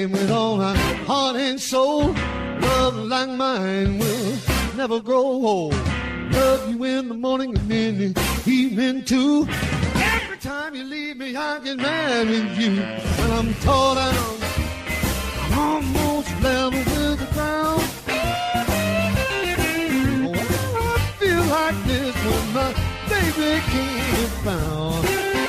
babe, with all my heart and soul. Love like mine will never grow old. Love you in the morning and in the evening too. Every time you leave me, I get mad with you. When I'm tore down, I'm almost level with the ground. Oh, I feel like this when my baby can't be found.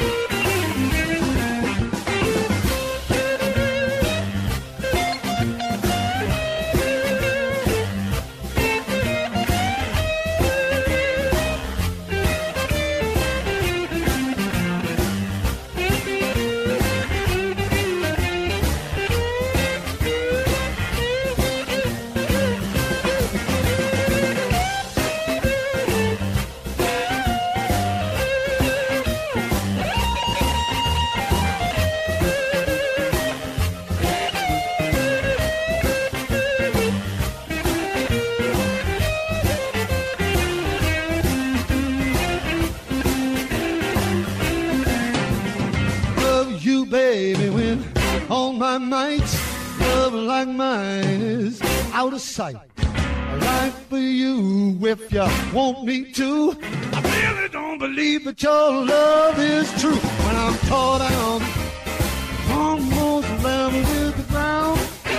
Like mine is out of sight. I like for you if you want me to. I really don't believe that your love is true. When I'm tore down, almost level with the ground.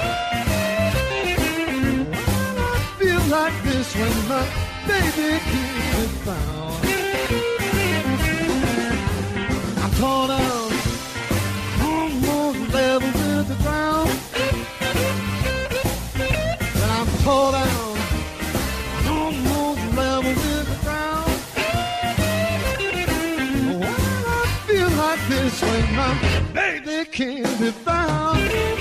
I feel like this when my baby can't be found. I'm tore down, almost level with the ground. Tore down, almost level with the ground. Oh, I feel like this when my baby can't be found.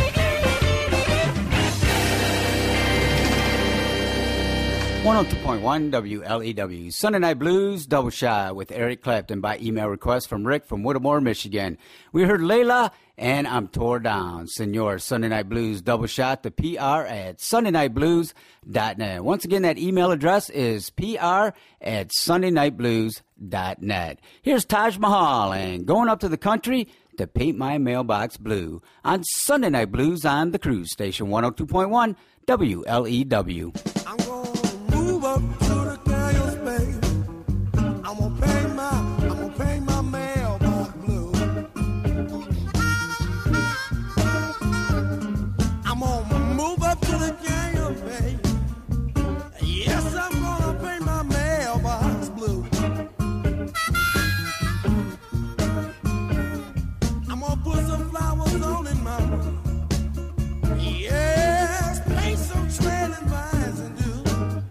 102.1 WLEW Sunday Night Blues Double Shot with Eric Clapton by email request from Rick from Whittemore, Michigan. We heard Layla and I'm Tore Down. Send your Sunday Night Blues Double Shot to PR@sundaynightblues.net. Once again, that email address is PR@sundaynightblues.net. Here's Taj Mahal and Going Up to the Country to Paint My Mailbox Blue on Sunday Night Blues on the Cruise Station 102.1 WLEW. I'm gonna move up to the Canyons, baby. I'm gonna paint my mailbox blue. I'm gonna move up to the Canyons, baby. Yes, I'm gonna paint my mailbox blue. I'm gonna put some flowers on it, mama. Yes, paint some trailing vines and do.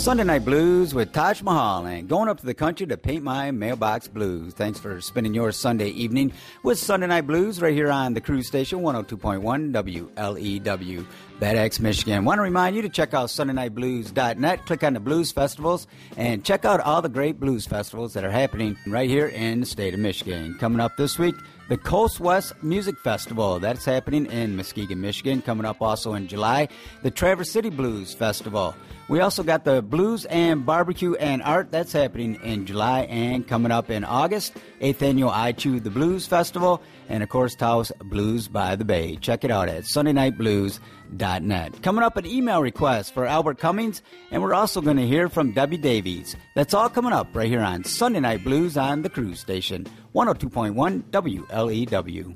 Sunday Night Blues with Taj Mahal and going up to the country to paint my mailbox blues. Thanks for spending your Sunday evening with Sunday Night Blues right here on the Cruise Station, 102.1 WLEW, Bad Axe, Michigan. Want to remind you to check out SundayNightBlues.net, click on the Blues Festivals, and check out all the great blues festivals that are happening right here in the state of Michigan. Coming up this week, the Coast West Music Festival. That's happening in Muskegon, Michigan. Coming up also in July, the Traverse City Blues Festival. We also got the Blues and Barbecue and Art. That's happening in July. And coming up in August, 8th Annual I Chew the Blues Festival. And, of course, Taos Blues by the Bay. Check it out at SundayNightBlues.net. Coming up, an email request for Albert Cummings. And we're also going to hear from Debbie Davies. That's all coming up right here on Sunday Night Blues on the Cruise Station, 102.1 WLEW.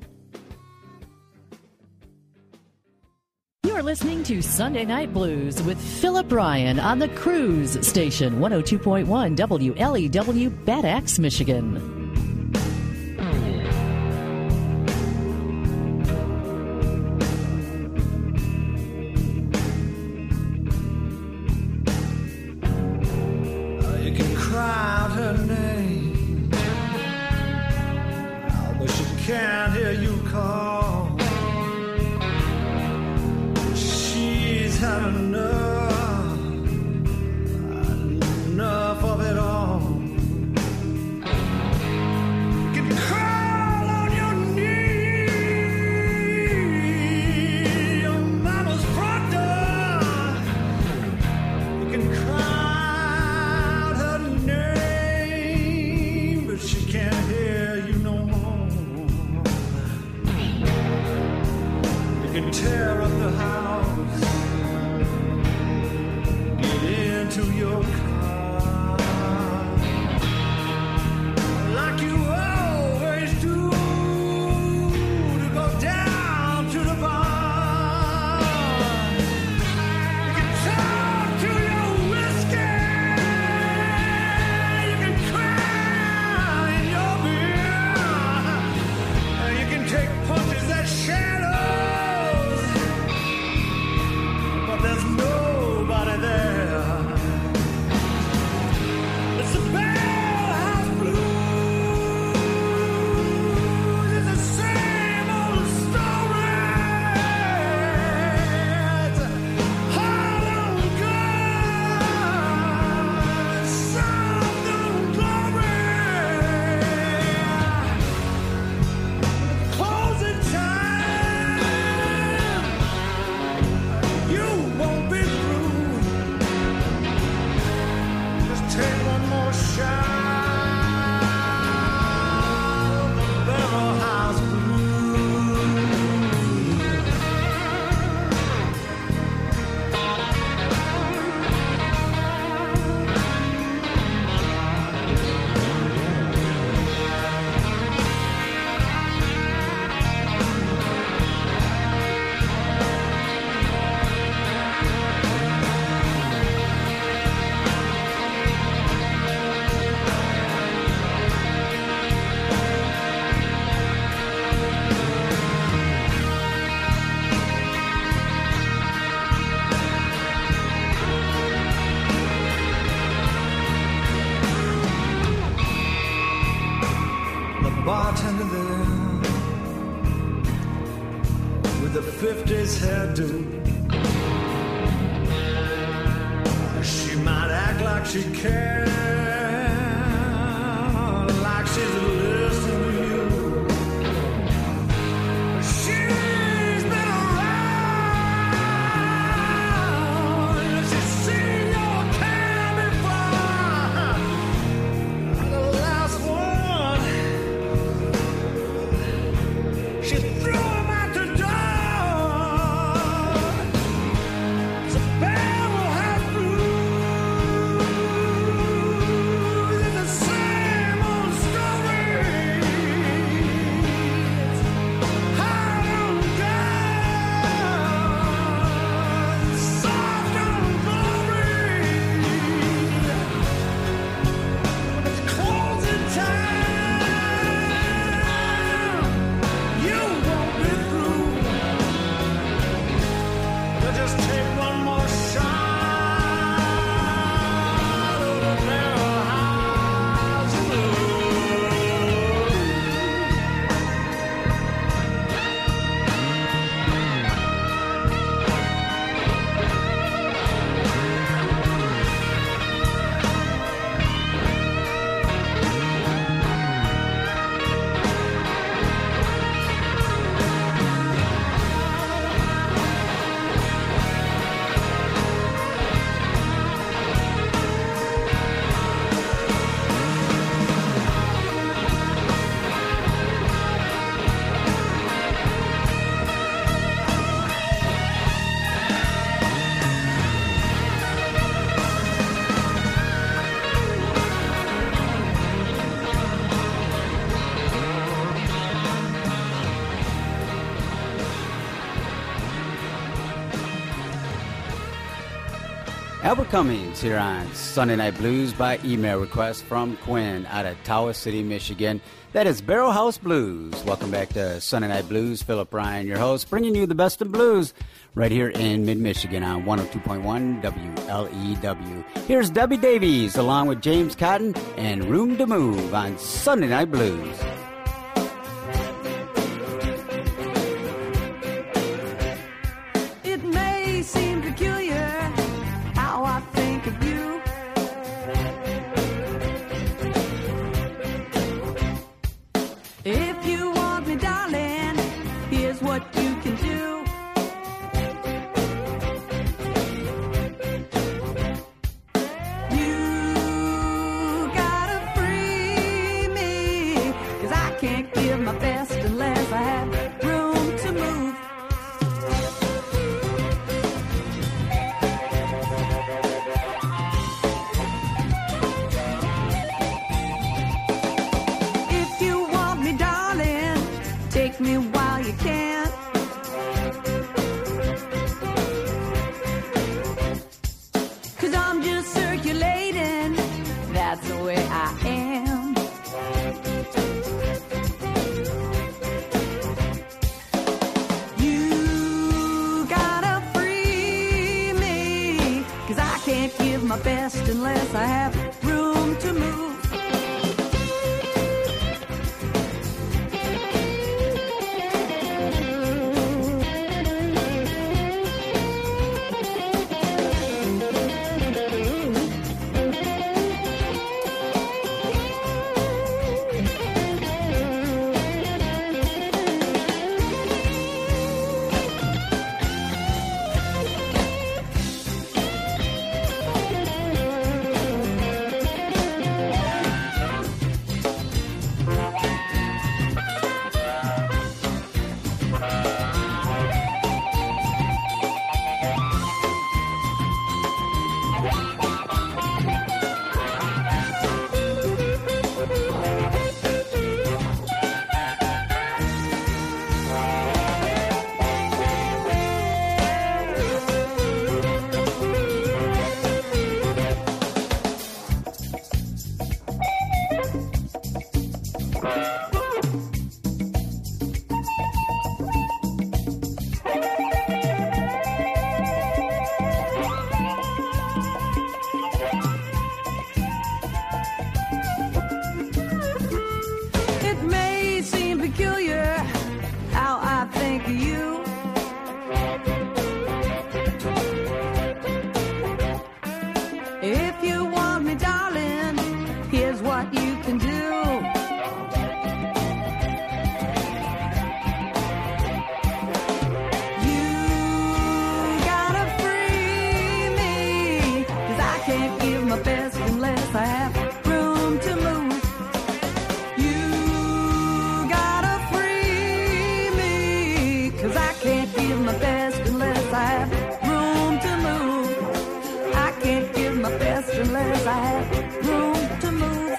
You're listening to Sunday Night Blues with Philip Ryan on the Cruise Station, 102.1 WLEW, Bad Axe, Michigan. You can cry out her name, but she can't hear you call. She's had enough of it all. You can crawl on your knee, your mama's front door. You can cry out her name, but she can't hear you no more. You can tear up the house, to your car, like you always do, to go down to the bar. You can talk to your whiskey, you can cry in your beer, you can take punches at shadows, but there's nobody there. Bartender there with the 50s hairdo. She might act like she cares, like she's listening to you. She's been around, she's seen your kind before. The last one, she threw him out the door. It's a barrel house blues. Albert Cummings here on Sunday Night Blues by email request from Quinn out of Tawas City, Michigan. That is Barrel House Blues. Welcome back to Sunday Night Blues. Philip Ryan, your host, bringing you the best of blues right here in mid-Michigan on 102.1 WLEW. Here's Debbie Davies along with James Cotton and Room to Move on Sunday Night Blues. It may seem peculiar how I think of you. If you want me, darling, here's what you can do. You gotta free me, 'cause I can't give my best unless I have room to move. If you want me, darling, take me while you can. 'Cause I'm just circulating, that's the way I am. You gotta free me, 'cause I can't give my best unless I have room to move. It may seem peculiar how I think of you. If you want me, darling, here's what you can do. You gotta free me, 'cause I can't give my best unless I have room to move. You gotta free me, 'cause I can't give my best unless I have room to move. I can't give my best unless I have room to move.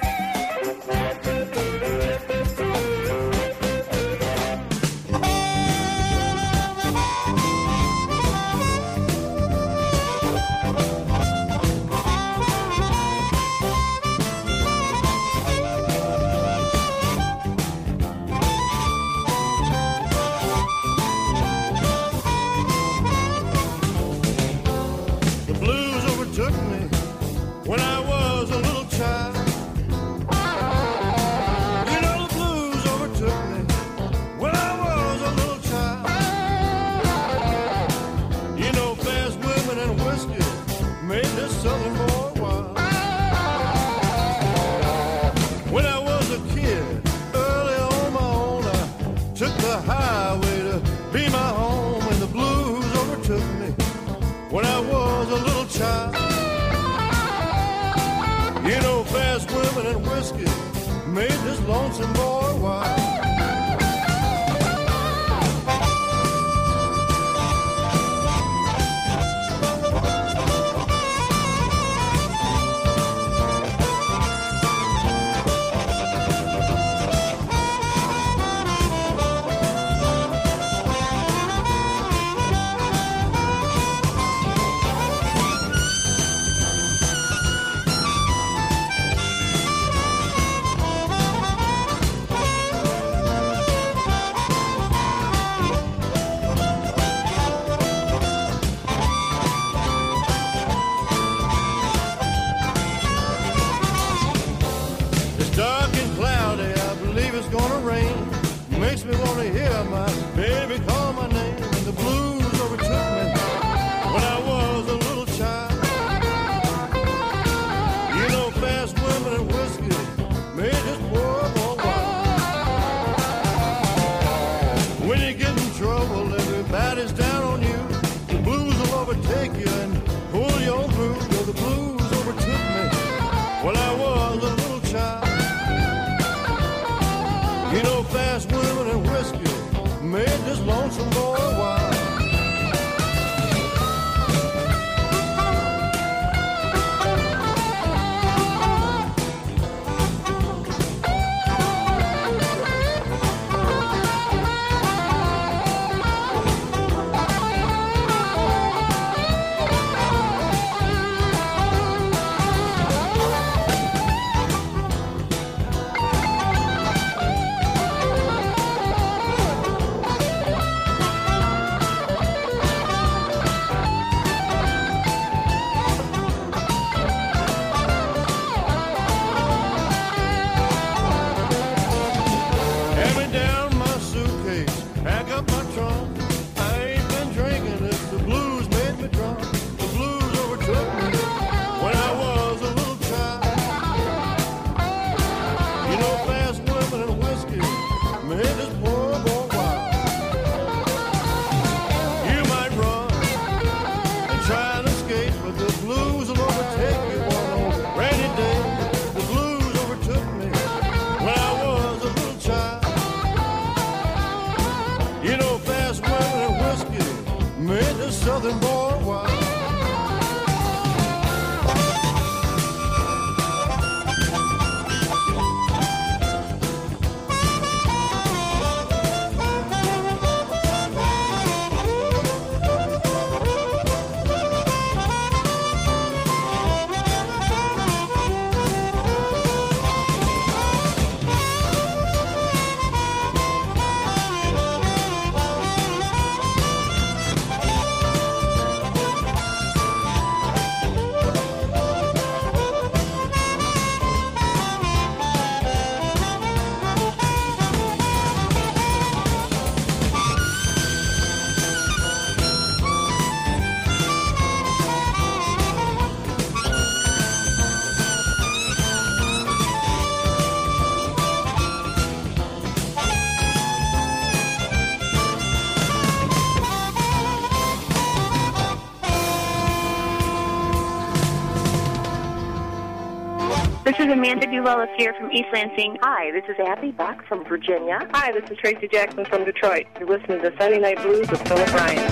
The blues overtook me when I was a little child. You know the blues overtook me when I was a little child. You know fast women and whiskey made this southern boy wild. When I was a kid, early on my own, I took the highway to be my home, and the blues overtook me when I was a little child. You know, fast women and whiskey made this lonesome boy wild. You know, fast women and whiskey made this lonesome boy wild. Southern boy wild. This is Amanda Duvallis here from East Lansing. Hi, this is Abby Bach from Virginia. Hi, this is Tracy Jackson from Detroit. You're listening to Sunday Night Blues with Philip Ryan.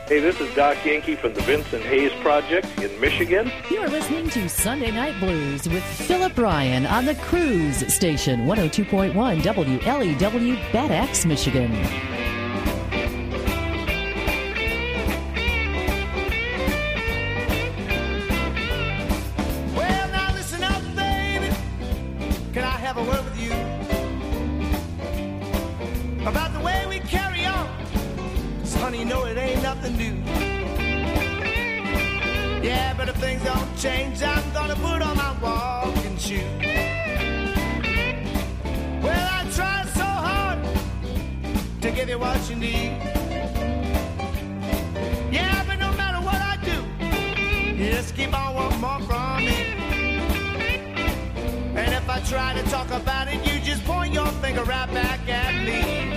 Hey, this is Doc Yankee from the Vincent Hayes Project in Michigan. You're listening to Sunday Night Blues with Philip Ryan on the Cruise Station, 102.1 WLEW, Bad Axe, Michigan. Well, now listen up, baby. Can I have a word with you about the way we carry on? 'Cause honey, you know it ain't nothing new. Yeah, but if things don't change, I'm gonna put on my walking shoes. Well, I try so hard to give you what you need. Yeah, but no matter what I do, you just keep on wanting more from me. And if I try to talk about it, you just point your finger right back at me.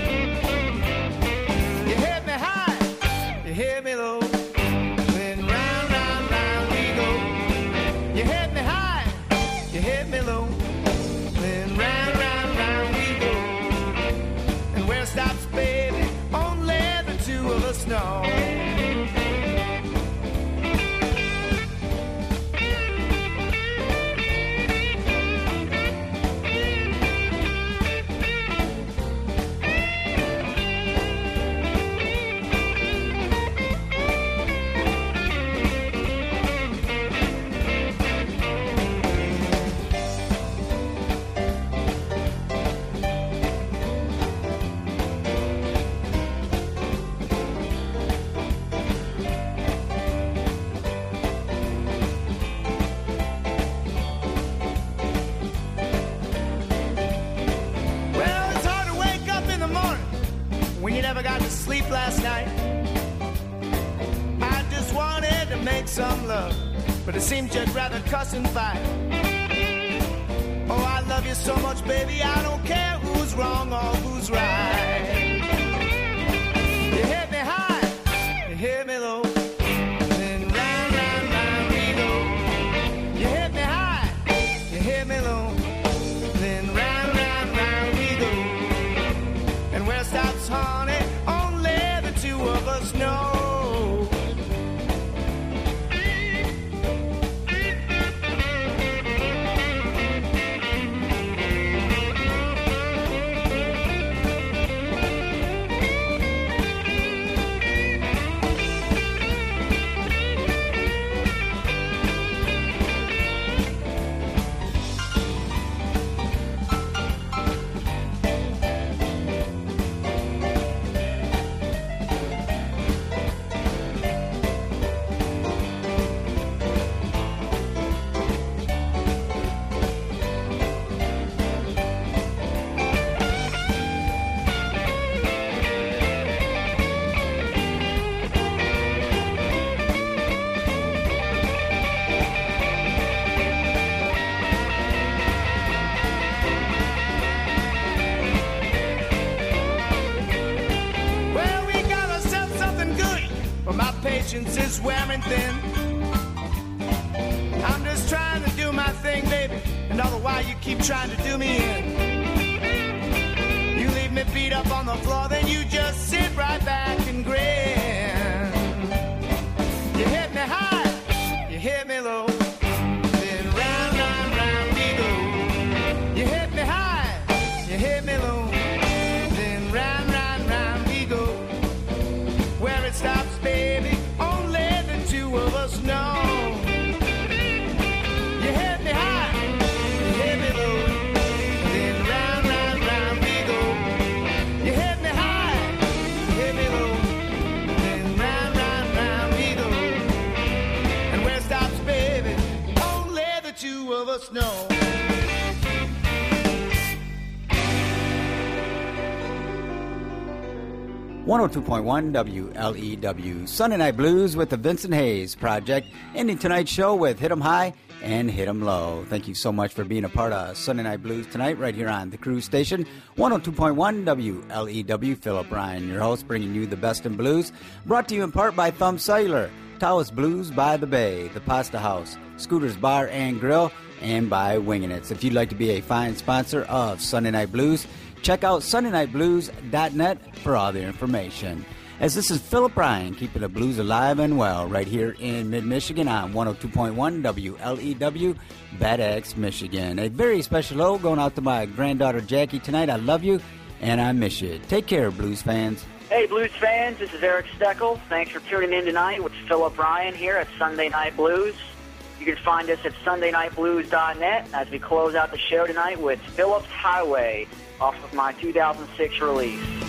You hit me high, you hit me low, then round, round, round we go. You hit me high, you hit me low, then round, round, round we go. And where it stops, baby, only the two of us know. Well, it's hard to wake up in the morning when you never got to sleep last night. I just wanted to make some love, but it seems you'd rather cuss and fight. Oh, I love you so much, baby, I don't care who's wrong or who's right. You hit me high, you hit me low, then round, round, round we go. You hit me high, you hit me low, then round, round, round we go. And where it stops, honey, only the two of us know. Well, we got ourselves something good, but my patience is wearing thin. I'm just trying to do my thing, baby, and all the while you keep trying to do me in. You leave me beat up on the floor, then you just sit right back and grin. You hit me high, you hit me low, then round, round, round we go. You hit me high, you hit me low, then round, round, round we go. Where it stops, baby, only the two of us know. You hit me high, you hit me low, then round, round, round we go. You hit me high, you hit me low, then round, round, round we go. And where it stops, baby, only the two of us know. 102.1 WLEW Sunday Night Blues with the Vincent Hayes Project, ending tonight's show with Hit 'em High and Hit 'em Low. Thank you so much for being a part of Sunday Night Blues tonight right here on the Cruise Station, 102.1 WLEW. Philip Ryan, your host, bringing you the best in blues, brought to you in part by Thumb Cellular, Taos Blues by the Bay, the Pasta House, Scooter's Bar and Grill, and by Winging It. If you'd like to be a fine sponsor of Sunday Night Blues, check out SundayNightBlues.net for all the information. as this is Philip Ryan, keeping the blues alive and well right here in mid-Michigan on 102.1 WLEW, Bad Axe, Michigan. A very special hello going out to my granddaughter Jackie tonight. I love you, and I miss you. Take care, blues fans. Hey, blues fans, this is Eric Steckel. Thanks for tuning in tonight with Philip Ryan here at Sunday Night Blues. You can find us at SundayNightBlues.net as we close out the show tonight with Philip's Highway off of my 2006 release.